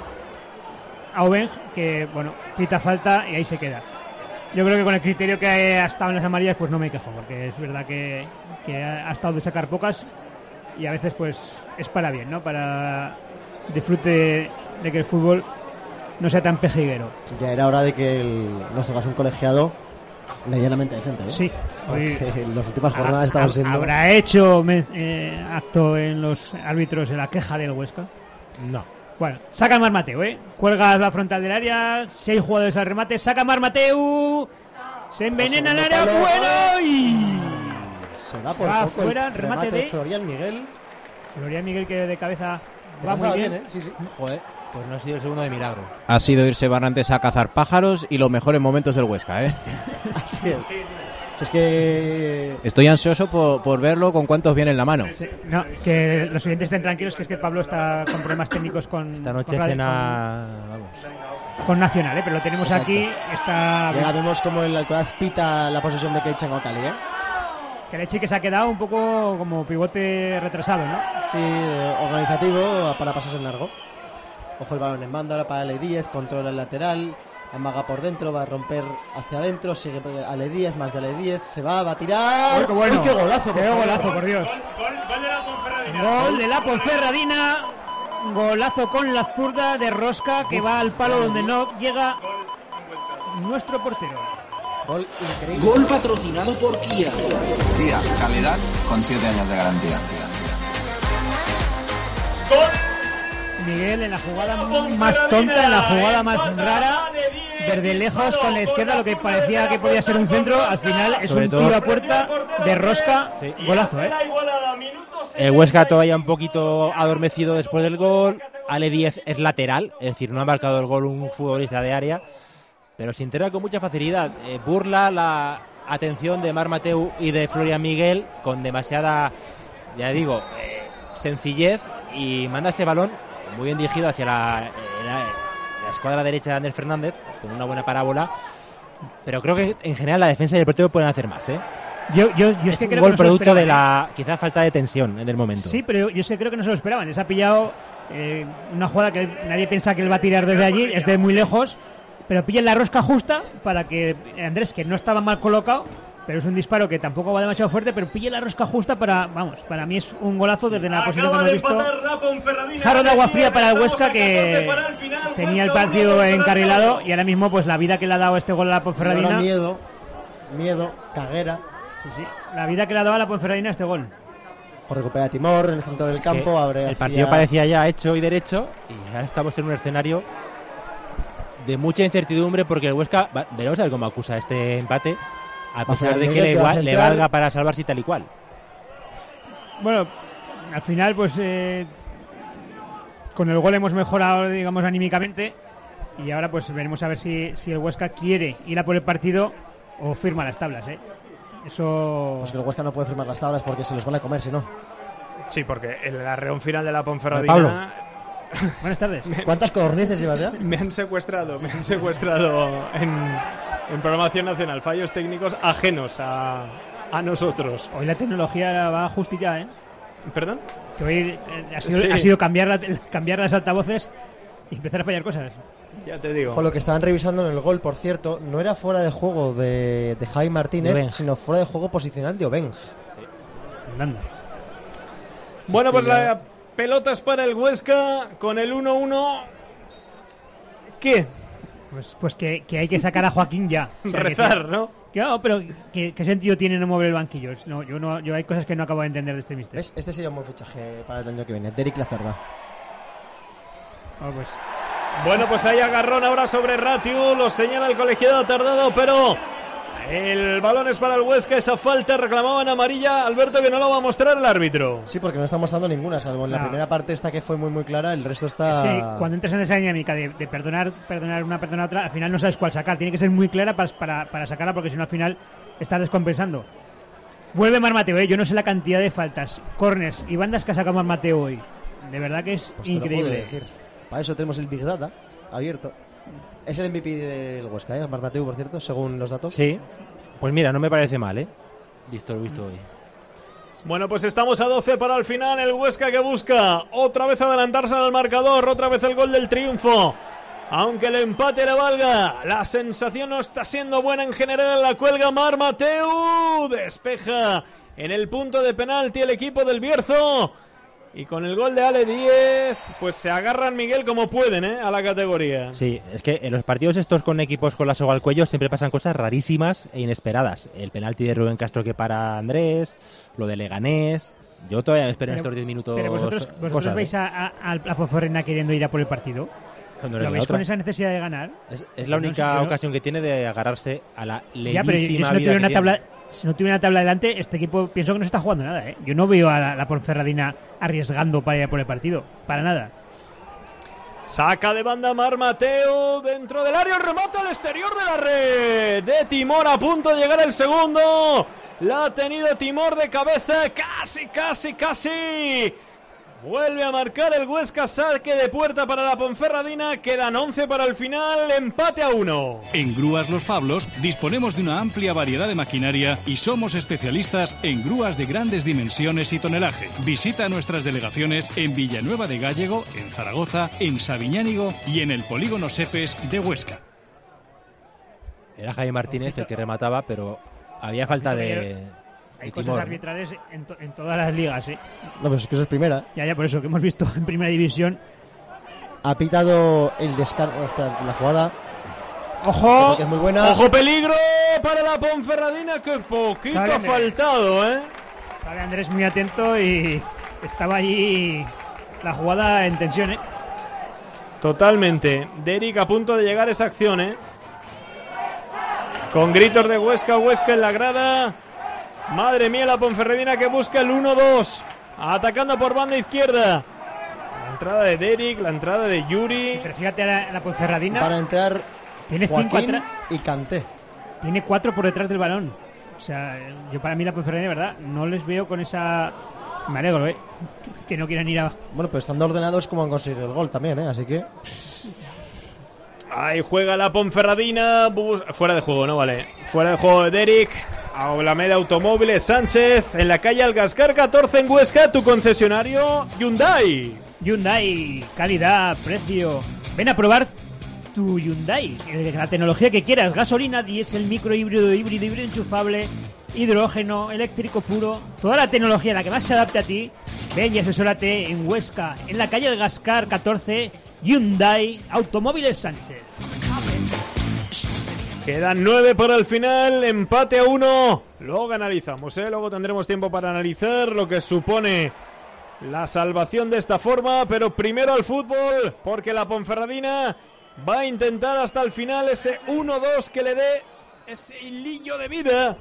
a Obeng, que bueno, pita falta y ahí se queda. Yo creo que con el criterio que ha estado en las amarillas, pues no me quejo, porque es verdad que, que ha, ha estado de sacar pocas y a veces pues es para bien, ¿no? Para disfrute de que el fútbol no sea tan pejiguero. Ya era hora de que el, nos tocase un colegiado medianamente decente, ¿eh? Sí. Hoy- Porque en las últimas Ha- jornadas estamos ha- siendo. ¿Habrá hecho men- eh, acto en los árbitros en la queja del Huesca? No. Bueno, saca Mar Mateu, ¿eh? Cuelga la frontal del área, seis jugadores al remate, saca Mar Mateu, se envenena el área, palo. bueno y... Se va Se por va poco fuera, el remate remate de- Florian Miguel. Florian Miguel que de cabeza Que va muy pasaba bien. bien, ¿eh? Sí, sí. Joder, pues no ha sido el segundo de milagro. Ha sido irse Barrantes a cazar pájaros y los mejores momentos del Huesca, ¿eh? Así es. Si es que Estoy ansioso por, por verlo con cuántos viene en la mano. Sí, no, que los oyentes estén tranquilos, que es que Pablo está con problemas técnicos con... Esta noche con, cena. Vamos. con, con Nacional, ¿eh? Pero lo tenemos Exacto. aquí, está... ya vemos como el Alcoraz pita la posesión de Keichan Okali, ¿eh? Kelechi que se ha quedado un poco como pivote retrasado, ¿no? Sí, eh, organizativo para pasarse en largo. Ojo el balón en banda ahora para Ale Díez, controla el lateral, amaga por dentro, va a romper hacia adentro, sigue Ale Díez, más de Ale Díez, se va, va a tirar. ¡Uy, qué bueno! ¡Uy, qué golazo! por ¡Qué favor! golazo, por Dios! Gol de la Ponferradina, golazo con la zurda de Rosca que va al palo donde no llega nuestro portero. Gol increíble. Gol patrocinado por Kia. Kia, calidad con siete años de garantía. Miguel en la jugada más tonta, en la jugada más rara, desde lejos con la izquierda, lo que parecía que podía ser un centro, al final es un tiro a puerta de rosca, sí. Golazo, ¿eh? El Huesca todavía un poquito adormecido después del gol. Ale Díez es lateral, es decir, no ha marcado el gol un futbolista de área, pero se integra con mucha facilidad. Eh, burla la atención de Marc Mateu y de Florian Miguel con demasiada, ya digo, eh, sencillez, y manda ese balón muy bien dirigido hacia la, la, la escuadra derecha de Ander Fernández, con una buena parábola. Pero creo que en general la defensa y el Deportivo pueden hacer más, ¿eh? Yo, yo, yo es, es que un creo gol que no producto de la quizá falta de tensión en el momento. Sí, pero yo es que creo que no se lo esperaban. Les ha pillado eh, una jugada que nadie piensa que él va a tirar desde allí, es de muy lejos, pero pillan la rosca justa para que Andrés, que no estaba mal colocado, pero es un disparo que tampoco va demasiado fuerte, pero pille la rosca justa para, vamos, para mí es un golazo desde la posición que hemos visto. Jarro de agua fría para el Huesca, que tenía el partido encarrilado, y ahora mismo pues la vida que le ha dado este gol a la Ponferradina. Miedo, miedo, caguera. Sí, sí, la vida que le ha dado a la Ponferradina este gol. O recupera Timor en el centro del campo, abre el hacia... partido parecía ya hecho y derecho, y ya estamos en un escenario de mucha incertidumbre, porque el Huesca, veremos a ver cómo acusa este empate, a pesar de que le, igual, le valga para salvarse y tal y cual. Bueno, al final pues eh, con el gol hemos mejorado, digamos, anímicamente, y ahora pues veremos a ver si, si el Huesca quiere ir a por el partido o firma las tablas, ¿eh? Eso... Pues que el Huesca no puede firmar las tablas porque se los van a comer, si no. Sí, porque el arreón final de la Ponferradina... Buenas tardes. ¿Cuántas codornices llevas ya? Me han secuestrado, me han secuestrado en, en programación nacional. Fallos técnicos ajenos a, a nosotros. Hoy la tecnología va justita, ¿eh? ¿Perdón? Que hoy eh, ha, sido, sí. ha sido cambiar, la, cambiar las altavoces y empezar a fallar cosas. Ya te digo. Ojo, lo que estaban revisando en el gol, por cierto, no era fuera de juego de, de Javi Martínez, de sino fuera de juego posicional de Obeng. Sí. Andando. Bueno, pues la pelota es para el Huesca con el uno uno. ¿Qué? Pues, pues que, que hay que sacar a Joaquín ya. O sea, rezar, que, ¿no? Claro, pero ¿qué, ¿qué sentido tiene no mover el banquillo? No, yo no, yo hay cosas que no acabo de entender de este mister. ¿Ves? Este sería un buen fichaje para el año que viene. Derek Lacerda. Oh, pues. Bueno, pues hay agarrón ahora sobre Ratiu. Lo señala el colegiado tardado, pero el balón es para el Huesca. Esa falta reclamaban amarilla, Alberto, que no lo va a mostrar el árbitro. Sí, porque no está mostrando ninguna, salvo en la no. primera parte esta que fue muy muy clara. El resto está... Es que cuando entras en esa dinámica de, de perdonar perdonar una, perdonar otra, al final no sabes cuál sacar. Tiene que ser muy clara para, para, para sacarla, porque si no al final estás descompensando. Vuelve Marc Mateu, ¿eh? Yo no sé la cantidad de faltas, corners y bandas que ha sacado Marc Mateu hoy. De verdad que es pues increíble. Para eso tenemos el Big Data abierto. Es el M V P del Huesca, ¿eh? Marc Mateu, por cierto, según los datos. Sí. Pues mira, no me parece mal, ¿eh? Visto lo visto hoy. Bueno, pues estamos a doce para el final. El Huesca que busca otra vez adelantarse al marcador. Otra vez el gol del triunfo. Aunque el empate le valga, la sensación no está siendo buena en general. La cuelga Marc Mateu. Despeja en el punto de penalti el equipo del Bierzo. Y con el gol de Ale Díez, pues se agarran, Miguel, como pueden, ¿eh? A la categoría. Sí, es que en los partidos estos con equipos con la soga al cuello siempre pasan cosas rarísimas e inesperadas. El penalti de Rubén Castro que para Andrés, lo de Leganés. Yo todavía me espero en estos diez minutos. Pero vosotros, vosotros cosas, veis a, a, a la Ponferradina queriendo ir a por el partido. No ¿Lo veis con esa necesidad de ganar? Es, es la única no, ocasión que tiene de agarrarse a la levísima ya, pero yo, yo si no vida una que tabla, tiene. Si no tuviera una tabla delante, este equipo pienso que no se está jugando nada, ¿eh? Yo no veo a la, la Ponferradina arriesgando para ir a por el partido. Para nada. Saca de banda Marc Mateu dentro del área, el remate al exterior de la red de Timor, a punto de llegar el segundo. La ha tenido Timor de cabeza, casi, casi, casi. Vuelve a marcar el Huesca, saque de puerta para la Ponferradina. Quedan once para el final, empate a uno. En Grúas Los Fablos disponemos de una amplia variedad de maquinaria y somos especialistas en grúas de grandes dimensiones y tonelaje. Visita nuestras delegaciones en Villanueva de Gállego, en Zaragoza, en Sabiñánigo y en el Polígono Sepes de Huesca. Era Jaime Martínez el que remataba, pero había falta de... Hay cosas Timor, arbitrales en, to en todas las ligas, ¿eh? No, pues es que eso es primera. Ya, ya, por eso que hemos visto en primera división. Ha pitado el descanso. Oh, espera, la jugada. Ojo, es muy buena. Ojo, peligro para la Ponferradina, que poquito Sale ha Andrés. faltado, ¿eh? Sale Andrés muy atento y estaba allí la jugada en tensión, ¿eh? Totalmente. Derek a punto de llegar a esa acción, ¿eh? Con gritos de Huesca, Huesca en la grada. Madre mía, la Ponferradina que busca el uno dos. Atacando por banda izquierda. La entrada de Derek, la entrada de Yuri. Pero fíjate a la, a la Ponferradina. Para entrar tiene cinco Joaquín atrás y Kanté. Tiene cuatro por detrás del balón. O sea, yo para mí la Ponferradina, de verdad, no les veo con esa... Me alegro, ¿eh? Que no quieran ir a... Bueno, pues estando ordenados como han conseguido el gol también, ¿eh? Así que... Ahí juega la Ponferradina. Bus- Fuera de juego, no vale. Fuera de juego de Derek. Alameda Automóviles Sánchez. En la calle Algascar catorce en Huesca. Tu concesionario Hyundai. Hyundai, calidad, precio. Ven a probar tu Hyundai. Eh, La tecnología que quieras. Gasolina, diésel, micro, híbrido, híbrido, híbrido enchufable, hidrógeno, eléctrico puro. Toda la tecnología, la que más se adapte a ti. Ven y asesórate en Huesca. En la calle Algascar catorce. Hyundai Automóviles Sánchez. Quedan nueve para el final, empate a uno. Luego analizamos, ¿eh? Luego tendremos tiempo para analizar lo que supone la salvación de esta forma. Pero primero al fútbol, porque la Ponferradina va a intentar hasta el final ese uno dos que le dé ese hilillo de vida.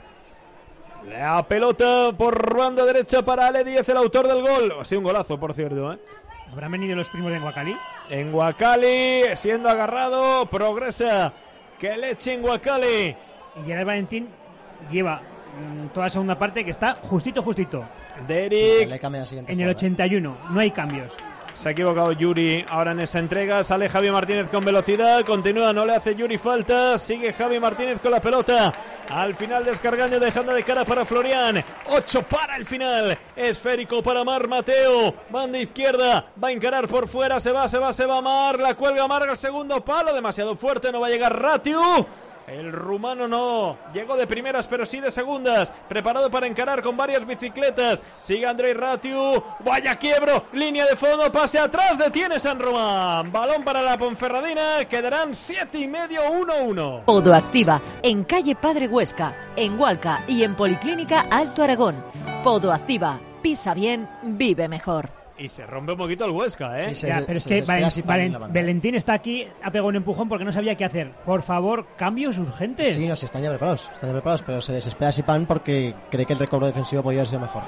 La pelota por banda derecha para Ale Díez, el autor del gol. Ha sido un golazo, por cierto, ¿eh? ¿Habrán venido los primos de Huacali? En Huacali, siendo agarrado, progresa. Que leche en Huacali. Y Gerard Valentín lleva mmm, toda la segunda parte que está justito, justito. Derek. Sí, en el ochenta y uno, no hay cambios. Se ha equivocado Yuri ahora en esa entrega. Sale Javi Martínez con velocidad. Continúa, no le hace Yuri falta. Sigue Javi Martínez con la pelota. Al final descargando, dejando de cara para Florian. ocho para el final. Esférico para Mar Mateo. Banda izquierda. Va a encarar por fuera. Se va, se va, se va Mar. La cuelga Mar al segundo palo. Demasiado fuerte. No va a llegar Ratiu. El rumano no llegó de primeras, pero sí de segundas. Preparado para encarar con varias bicicletas. Sigue Andrei Ratiu. Vaya quiebro. Línea de fondo. Pase atrás. Detiene San Román. Balón para la Ponferradina. Quedarán siete y medio. uno uno. Podoactiva. En calle Padre Huesca. En Hualca. Y en Policlínica Alto Aragón. Podoactiva. Pisa bien. Vive mejor. Y se rompe un poquito el Huesca, ¿eh? Sí, se, ya, pero es que Valen, Valen, Valentín está aquí, ha pegado un empujón porque no sabía qué hacer. Por favor, cambios urgentes. Sí, no, si están ya preparados, están ya preparados, pero se desespera Sipan porque cree que el recobro defensivo podría ser mejor.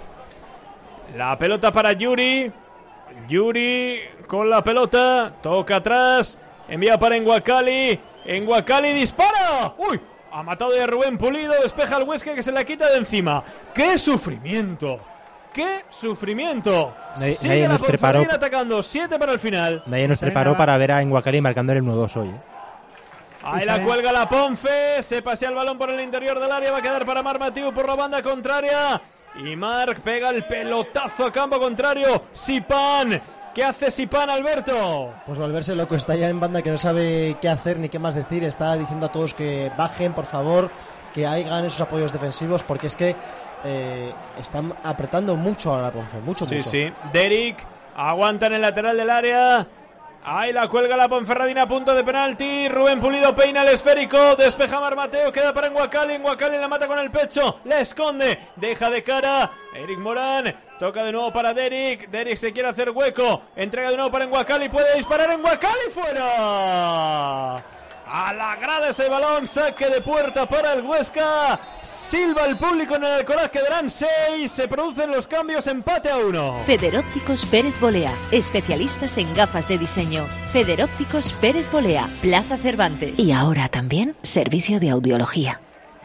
La pelota para Yuri. Yuri con la pelota, toca atrás, envía para Enguacali. Enguacali dispara. ¡Uy! Ha matado ya Rubén Pulido, despeja al Huesca que se la quita de encima. ¡Qué sufrimiento! ¡Qué sufrimiento! Nadie, Sigue nadie la nos preparó, atacando, siete para el final. Nadie nos preparó para ver a Enguacali marcando el uno dos hoy, ¿eh? Ahí la cuelga la Ponfe, se pasea el balón por el interior del área, va a quedar para Mar Matiu por la banda contraria. Y Marc pega el pelotazo a campo contrario. Sipan, ¿qué hace Sipan, Alberto? Pues volverse loco, está ya en banda que no sabe qué hacer ni qué más decir. Está diciendo a todos que bajen, por favor, que hagan esos apoyos defensivos, porque es que Eh, están apretando mucho a la Ponfe, mucho, sí, mucho. Sí, sí. Derek aguanta en el lateral del área. Ahí la cuelga la Ponferradina a punto de penalti. Rubén Pulido peina el esférico. Despeja Mar Mateo. Queda para Enguacali. Enguacali la mata con el pecho. La esconde. Deja de cara. Eric Morán. Toca de nuevo para Derek. Derek se quiere hacer hueco. Entrega de nuevo para Enguacali. Puede disparar Enguacali. ¡Fuera! A la grada ese balón, saque de puerta para el Huesca. Silba el público en el Alcoraz, quedarán seis. Se producen los cambios, empate a uno. Federópticos Pérez Bolea, especialistas en gafas de diseño. Federópticos Pérez Bolea, Plaza Cervantes. Y ahora también servicio de audiología.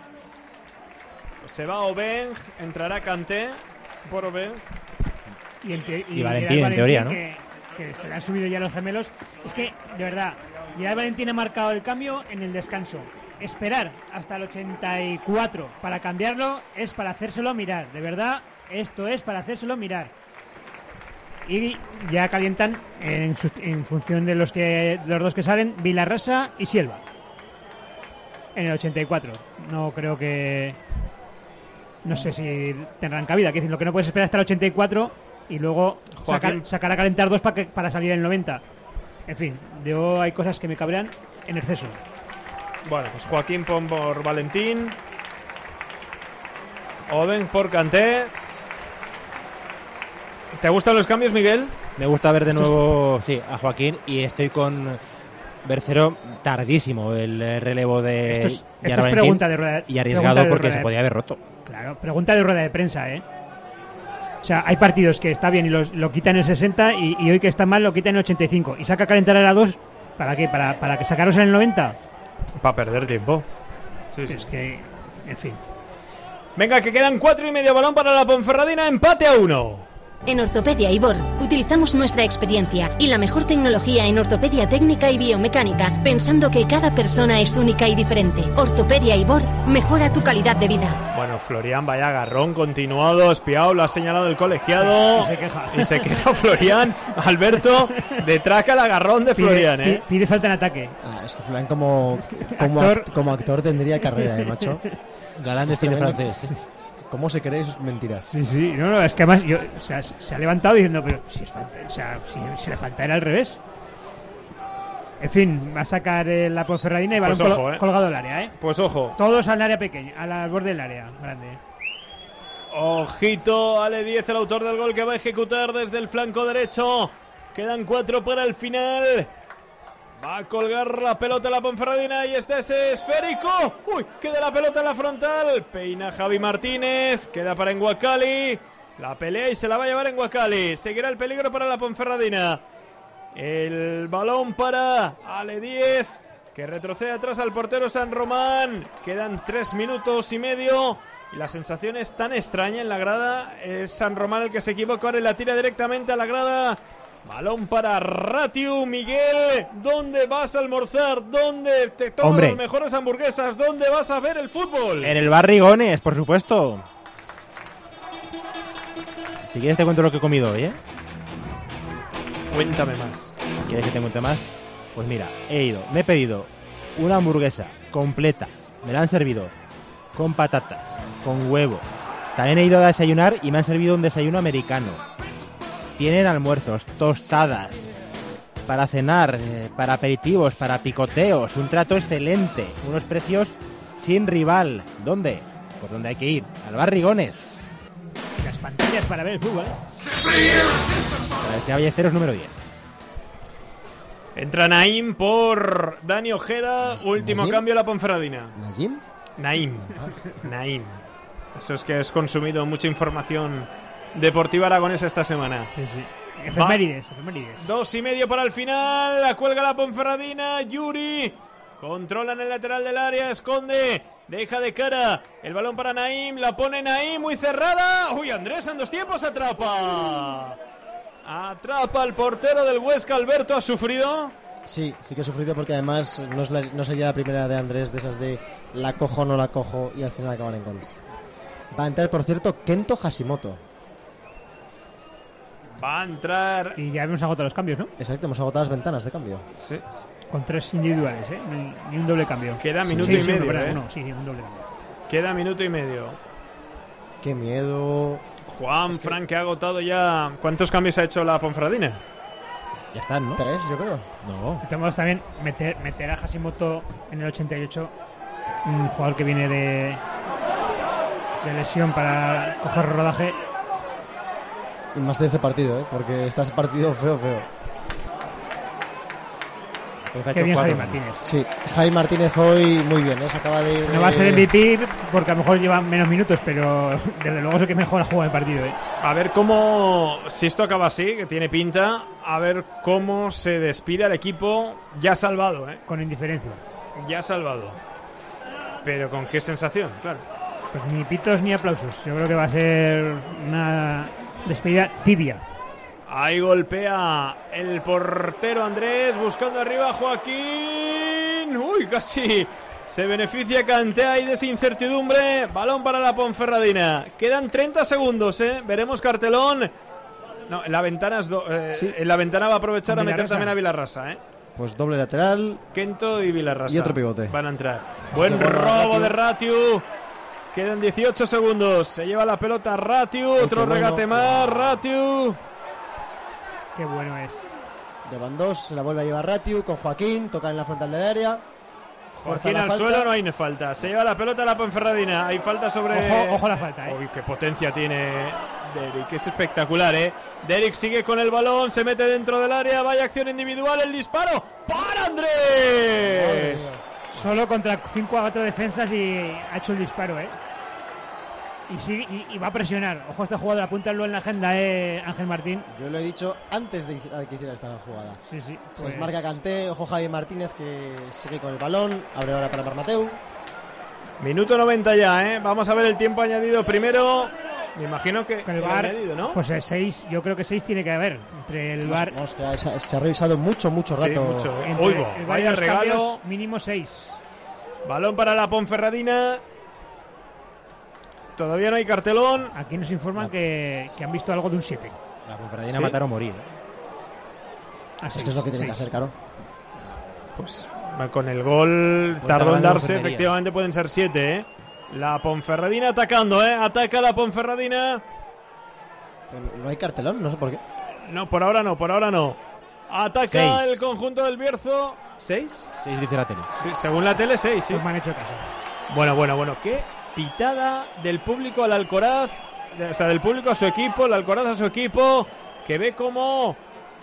Pues se va Obeng, entrará Kanté por Obeng. Y, el te- y, y Valentín, en teoría, ¿no? Que, que se le han subido ya los gemelos. Es que, de verdad, ya Valentín ha marcado el cambio en el descanso. Esperar hasta el ochenta y cuatro para cambiarlo es para hacérselo mirar. De verdad, esto es para hacérselo mirar. Y ya calientan en, su- en función de los que de los dos que salen, Vilarrasa y Silva. En el ochenta y cuatro. No creo que... No sé si tendrán cabida. Que lo que no puedes esperar hasta el ochenta y cuatro y luego sacar, Joaquín. sacar a calentar dos para, que, para salir en el noventa. En fin, yo hay cosas que me cabrean en exceso. Bueno, pues Joaquín Pon por Valentín. Oden por Kanté. ¿Te gustan los cambios, Miguel? Me gusta ver de nuevo, sí, a Joaquín, y estoy con Bercero tardísimo el relevo de Esto es, Jan esto es pregunta de rueda, y arriesgado de porque rueda se de, podía haber roto. Claro, pregunta de rueda de prensa, ¿eh? O sea, hay partidos que está bien y los, lo quitan en el sesenta y, y hoy que está mal lo quitan en el ochenta y cinco. ¿Y saca a calentar a la dos? ¿Para qué? ¿Para, para que sacaros en el noventa? Para perder tiempo. Sí, sí. Es que, en fin. Venga, que quedan cuatro y medio, balón para la Ponferradina, empate a uno. En Ortopedia Ibor utilizamos nuestra experiencia y la mejor tecnología en ortopedia técnica y biomecánica, pensando que cada persona es única y diferente. Ortopedia Ibor mejora tu calidad de vida. Bueno, Florian, vaya agarrón continuado, espiado, lo ha señalado el colegiado. Y se queja. Y se queja Florian. Alberto, de traca el agarrón de Florian, pide, ¿eh? Pide falta en ataque. Ah, es que Florian como, como, actor. Act, como actor tendría carrera, ¿eh, macho? Galán de cine francés. ¿Cómo se cree sus mentiras? Sí, sí, no, no, es que además yo, o sea, se ha levantado diciendo, pero si es falta, o sea, si, si la falta era al revés. En fin, va a sacar eh, la Ponferradina y balón Pues ojo, col- eh. colgado al área, ¿eh? Pues ojo. Todos al área pequeña, al borde del área grande. Ojito, Ale diez, el autor del gol que va a ejecutar desde el flanco derecho. Quedan cuatro para el final. Va a colgar la pelota la Ponferradina y este es esférico. Uy, queda la pelota en la frontal. Peina Javi Martínez. Queda para Enguacali. La pelea y se la va a llevar Enguacali. Seguirá el peligro para la Ponferradina. El balón para Ale diez, que retrocede atrás al portero San Román. Quedan tres minutos y medio. Y la sensación es tan extraña en la grada. Es San Román el que se equivoca ahora y la tira directamente a la grada. Balón para Ratiu. Miguel, ¿dónde vas a almorzar? ¿Dónde te toman Hombre. las mejores hamburguesas? ¿Dónde vas a ver el fútbol? En el Barrigones, por supuesto. Si quieres te cuento lo que he comido hoy, ¿eh? Cuéntame más. ¿Quieres que te cuente más? Pues mira, he ido, me he pedido una hamburguesa completa. Me la han servido con patatas, con huevo. También he ido a desayunar y me han servido un desayuno americano. Tienen almuerzos, tostadas, para cenar, eh, para aperitivos, para picoteos, un trato excelente, unos precios sin rival. ¿Dónde? Por donde hay que ir, al Barrigones. Las pantallas para ver el fútbol, ¿eh? Universidad Ballesteros número diez. Entra Naim por Dani Ojeda. Último ¿Naim? cambio la Ponferradina. ¿Naim? Naim. Naim. Eso es que has consumido mucha información deportiva aragonesa esta semana. Sí, sí. Efemérides, efemérides. Dos y medio para el final. La cuelga la Ponferradina. Yuri controla en el lateral del área. Esconde. Deja de cara. El balón para Naim. La pone Naim muy cerrada. Uy, Andrés en dos tiempos atrapa. Atrapa al portero del Huesca. Alberto, ¿ha sufrido? Sí, sí que he sufrido porque además no, es la, no sería la primera de Andrés de esas de la cojo, no la cojo y al final acaban en gol. Va a entrar, por cierto, Kento Hashimoto. Va a entrar. Y ya hemos agotado los cambios, ¿no? Exacto, hemos agotado las ventanas de cambio. Sí. Con tres individuales, ¿eh? Ni, ni un doble cambio. Queda Sí, minuto sí, y sí, medio, uno, ¿eh? uno, sí, un doble cambio. Queda minuto y medio. Qué miedo. Juan, es que... Frank, que ha agotado ya. ¿Cuántos cambios ha hecho la Ponferradina? Ya están, ¿no? Tres, yo creo. No. Estamos también meter, meter a Hashimoto en el ochenta y ocho, un jugador que viene de, de lesión para coger rodaje. Y más de este partido, ¿eh? Porque este partido feo, feo. Pues Qué bien Javi Martínez. Sí, Javi Martínez hoy muy bien, ¿eh? Se acaba de ir de... No va a ser M V P porque a lo mejor lleva menos minutos, pero desde luego es el que mejor ha jugado el partido, ¿eh? A ver cómo, si esto acaba así, que tiene pinta, a ver cómo se despide al equipo ya salvado, ¿eh? Con indiferencia. Ya salvado. Pero con qué sensación, claro. Pues ni pitos ni aplausos. Yo creo que va a ser una despedida tibia. Ahí golpea el portero Andrés, buscando arriba a Joaquín. Uy, casi se beneficia Kanté ahí de esa incertidumbre. Balón para la Ponferradina. Quedan treinta segundos, ¿eh? Veremos cartelón. No, en la ventana, es do... eh, sí. en la ventana va a aprovechar a meter también a Vilarrasa, ¿eh? Pues doble lateral. Kento y Vilarrasa. Y otro pivote. Van a entrar. Buen bueno, robo Ratiu. de Ratiu. Quedan dieciocho segundos. Se lleva la pelota Ratiu. Ay, otro regate bueno. más. Ratiu. Qué bueno es. De Van dos, se la vuelve a llevar Ratiu con Joaquín, toca en la frontal del área. Joaquín al suelo, no hay falta. Se lleva la pelota a la Ponferradina. Hay falta sobre... Ojo, ojo la falta, ¿eh? Uy, qué potencia tiene Derek. Es espectacular, ¿eh? Derek sigue con el balón, se mete dentro del área. Vaya acción individual, el disparo. ¡Para Andrés! Solo contra cinco a cuatro defensas y ha hecho el disparo, ¿eh? Y, sigue, y, y va a presionar. Ojo a este jugador, apúntalo en la agenda, eh, Ángel Martín. Yo lo he dicho antes de, de que hiciera esta jugada. Sí, sí. Se Pues... desmarca Kanté, ojo Javier Martínez que sigue con el balón. Abre ahora para Marmateu. Minuto noventa ya, ¿eh? Vamos a ver el tiempo añadido primero. Me imagino que con el el V A R, añadido, ¿no? Pues el seis, yo creo que seis tiene que haber. Entre el V A R... Vamos, que se, se ha revisado mucho, mucho rato. Sí, mucho, ¿eh? Entre Oigo, el vaya regalo. Cambios, mínimo seis. Balón para la Ponferradina. Todavía no hay cartelón. Aquí nos informan que, que han visto algo de un siete. La Ponferradina ¿Sí? matar o morir. Ah, es que es lo que tiene que hacer, claro. Pues con el gol Pues tardó en tardando darse. Efectivamente pueden ser siete, ¿eh? La Ponferradina atacando, ¿eh? Ataca la Ponferradina. No hay cartelón, no sé por qué. No, por ahora no, por ahora no. Ataca Seis. el conjunto del Bierzo. ¿Seis? Seis dice la tele. Sí, según la tele, seis, sí. Pues me han hecho caso. Bueno, bueno, bueno. Qué pitada del público al Alcoraz. De, o sea, del público a su equipo, el Alcoraz a su equipo. Que ve cómo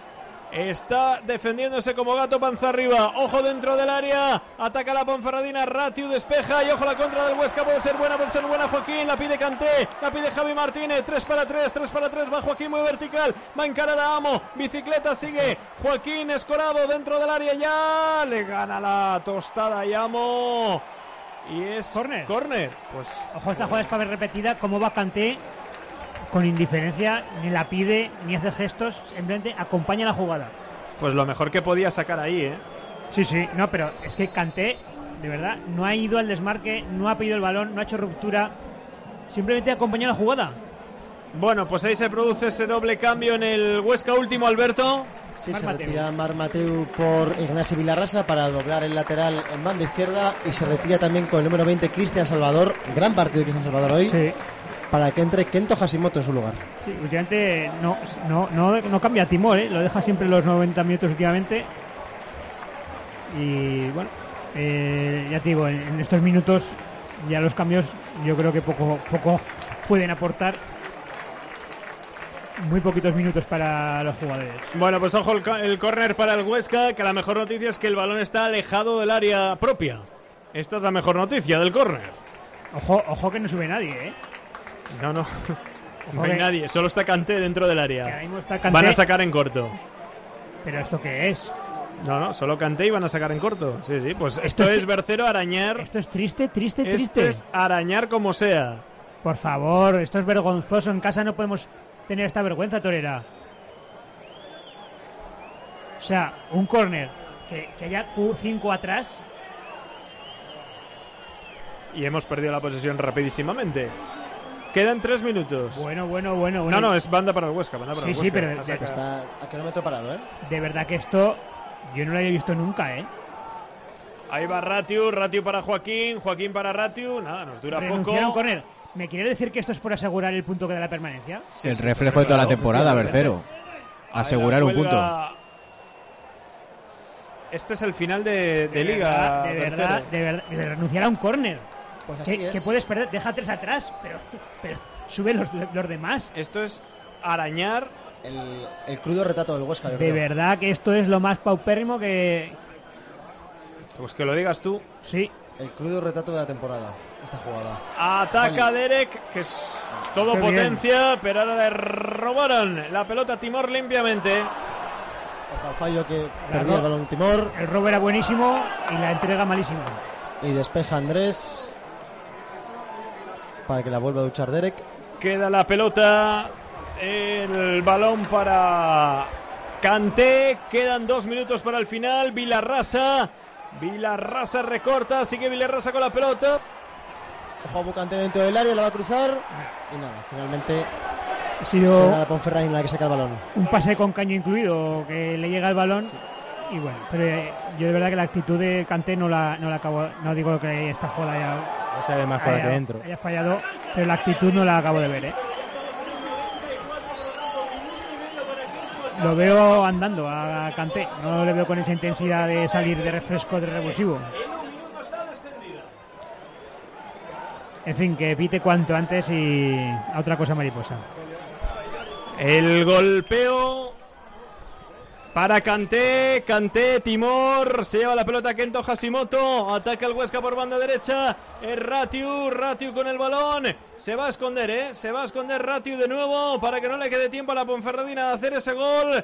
está defendiéndose como gato panza arriba. Ojo dentro del área. Ataca la Ponferradina. Ratiu despeja. Y ojo la contra del Huesca. Puede ser buena, puede ser buena. Joaquín. La pide Kanté. La pide Javi Martínez. tres para tres. tres para tres. Va Joaquín muy vertical. Va a encarar a Amo. Bicicleta sigue. Joaquín escorado dentro del área ya. Le gana la tostada y Amo. Y es Corner. Corner. Pues Ojo, esta jugada es para ver repetida. Cómo va Kanté con indiferencia. Ni la pide, ni hace gestos. Simplemente acompaña la jugada. Pues lo mejor que podía sacar ahí, ¿eh? Sí, sí. No, pero es que Kanté, de verdad, no ha ido al desmarque, no ha pedido el balón, no ha hecho ruptura. Simplemente acompañó la jugada. Bueno, pues ahí se produce ese doble cambio en el Huesca último, Alberto. Sí, Mar se Mateu. retira Mar Mateu por Ignacio Vilarrasa para doblar el lateral en banda izquierda. Y se retira también con el número veinte, Cristian Salvador. Gran partido de Cristian Salvador hoy. Sí. Para que entre Kento Hashimoto en su lugar. Sí, últimamente no, no, no, no cambia Timor, ¿eh? Lo deja siempre los noventa minutos últimamente. Y bueno, eh, ya te digo, en, en estos minutos ya los cambios yo creo que poco, poco pueden aportar. Muy poquitos minutos para los jugadores. Bueno, pues ojo el, el córner para el Huesca, que la mejor noticia es que el balón está alejado del área propia. Esta es la mejor noticia del córner. Ojo, ojo que no sube nadie, ¿eh? No, no. No hay nadie, solo está Kanté dentro del Que área. ahora mismo está Kanté. Van a sacar en corto. ¿Pero esto qué es? No, no, solo Kanté y van a sacar en corto. Sí, sí, pues esto, Esto es, es- Bercero arañar. Esto es triste, triste, Esto triste. es arañar como sea. Por favor, esto es vergonzoso. En casa no podemos tener esta vergüenza, Torera. O sea, un córner que, que haya Q cinco atrás. Y hemos perdido la posesión rapidísimamente. Quedan tres minutos. Bueno, bueno, bueno. bueno. No, no, es banda para el Huesca. Banda para Sí, el sí, Huesca. pero de- A sacar. Está a kilómetro parado, ¿eh? De verdad que esto yo no lo había visto nunca, ¿eh? Ahí va Ratiu, Ratiu para Joaquín, Joaquín para Ratiu. Nada, nos dura poco. Renunciaron con él. ¿Me quiere decir que esto es por asegurar el punto que da la permanencia? El reflejo de toda la temporada, Bercero. Ahí Asegurar la un punto. cuelga. Este es el final de, de De liga. verdad, de Bercero. verdad, de verdad, de renunciar a un córner. Pues así que, es. que puedes perder, deja tres atrás, pero, pero sube los, los demás. Esto es arañar. El, el crudo retrato del Huesca, yo De creo. verdad que esto es lo más paupérrimo que... Pues que lo digas tú. Sí. El crudo retrato de la temporada, esta jugada. Ataca Vale. Derek, que es todo Qué bien. potencia, pero ahora le robaron la pelota a Timor limpiamente. Ojo al fallo que La perdía el ro- balón Timor. El robo era buenísimo y la entrega malísima. Y despeja Andrés. Para que la vuelva a duchar Derek. Queda la pelota, el balón para Kanté, quedan dos minutos para el final. Vilarrasa, Vilarrasa recorta, sigue Vilarrasa con la pelota. Ojo a Bucante dentro del área, la va a cruzar. Y nada, finalmente Ha sido será la Ponferradina la que saca el balón. un pase con caño incluido que le llega el balón. Y bueno, pero eh, yo de verdad que la actitud de Kanté no la, no la acabo, no digo que esta jugada haya, No se ve más fuera haya- que dentro. haya fallado, pero la actitud no la acabo de ver, ¿eh? Lo veo andando a Kanté, no le veo con esa intensidad de salir de refresco, de revulsivo. En fin, que pite cuanto antes y a otra cosa mariposa. El golpeo para Kanté, Kanté, Timor, se lleva la pelota Kento Hashimoto, ataca el Huesca por banda derecha, es Ratiu, Ratiu con el balón, se va a esconder, ¿eh? Se va a esconder Ratiu de nuevo para que no le quede tiempo a la Ponferradina de hacer ese gol.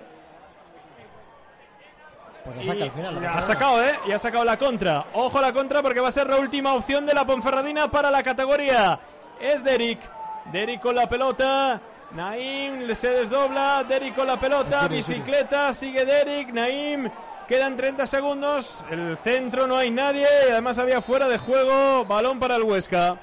Pues la saca al final. La ha sacado, ¿eh? Y ha sacado la contra. Ojo a la contra porque va a ser la última opción de la Ponferradina para la categoría. Es Derrick, Derrick con la pelota. Naim se desdobla, Derrick con la pelota, bicicleta, sigue Derrick, Naim, quedan treinta segundos, el centro no hay nadie, y además había fuera de juego, balón para el Huesca.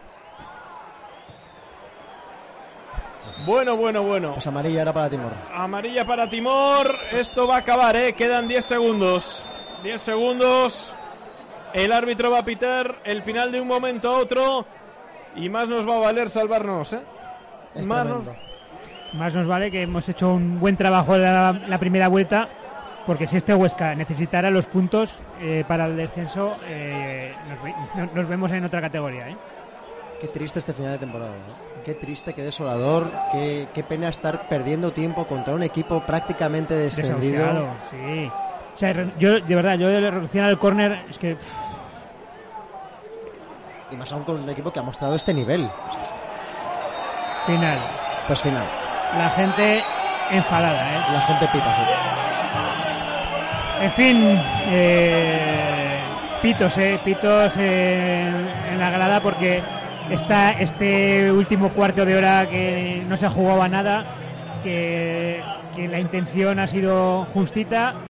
Bueno, bueno, bueno. Pues amarilla era para Timor. Amarilla para Timor, esto va a acabar, ¿eh? Quedan diez segundos, diez segundos, el árbitro va a pitar el final de un momento a otro, y más nos va a valer salvarnos, ¿eh? Es más tremendo. Más nos vale que hemos hecho un buen trabajo la, la primera vuelta, porque si este Huesca necesitara los puntos eh, para el descenso, eh, nos, nos vemos en otra categoría, ¿eh? Qué triste este final de temporada, ¿eh? Qué triste, qué desolador, qué, qué pena estar perdiendo tiempo contra un equipo prácticamente descendido. Desahuciado, sí. O sea, yo, de verdad, yo de reacción al córner, es que... Uff. Y más aún con un equipo que ha mostrado este nivel. Final. Pues final. La gente enfadada, ¿eh? La gente pita, sí. En fin, eh, pitos, ¿eh? Pitos en, en la grada porque está este último cuarto de hora que no se ha jugado a nada, que, que la intención ha sido justita.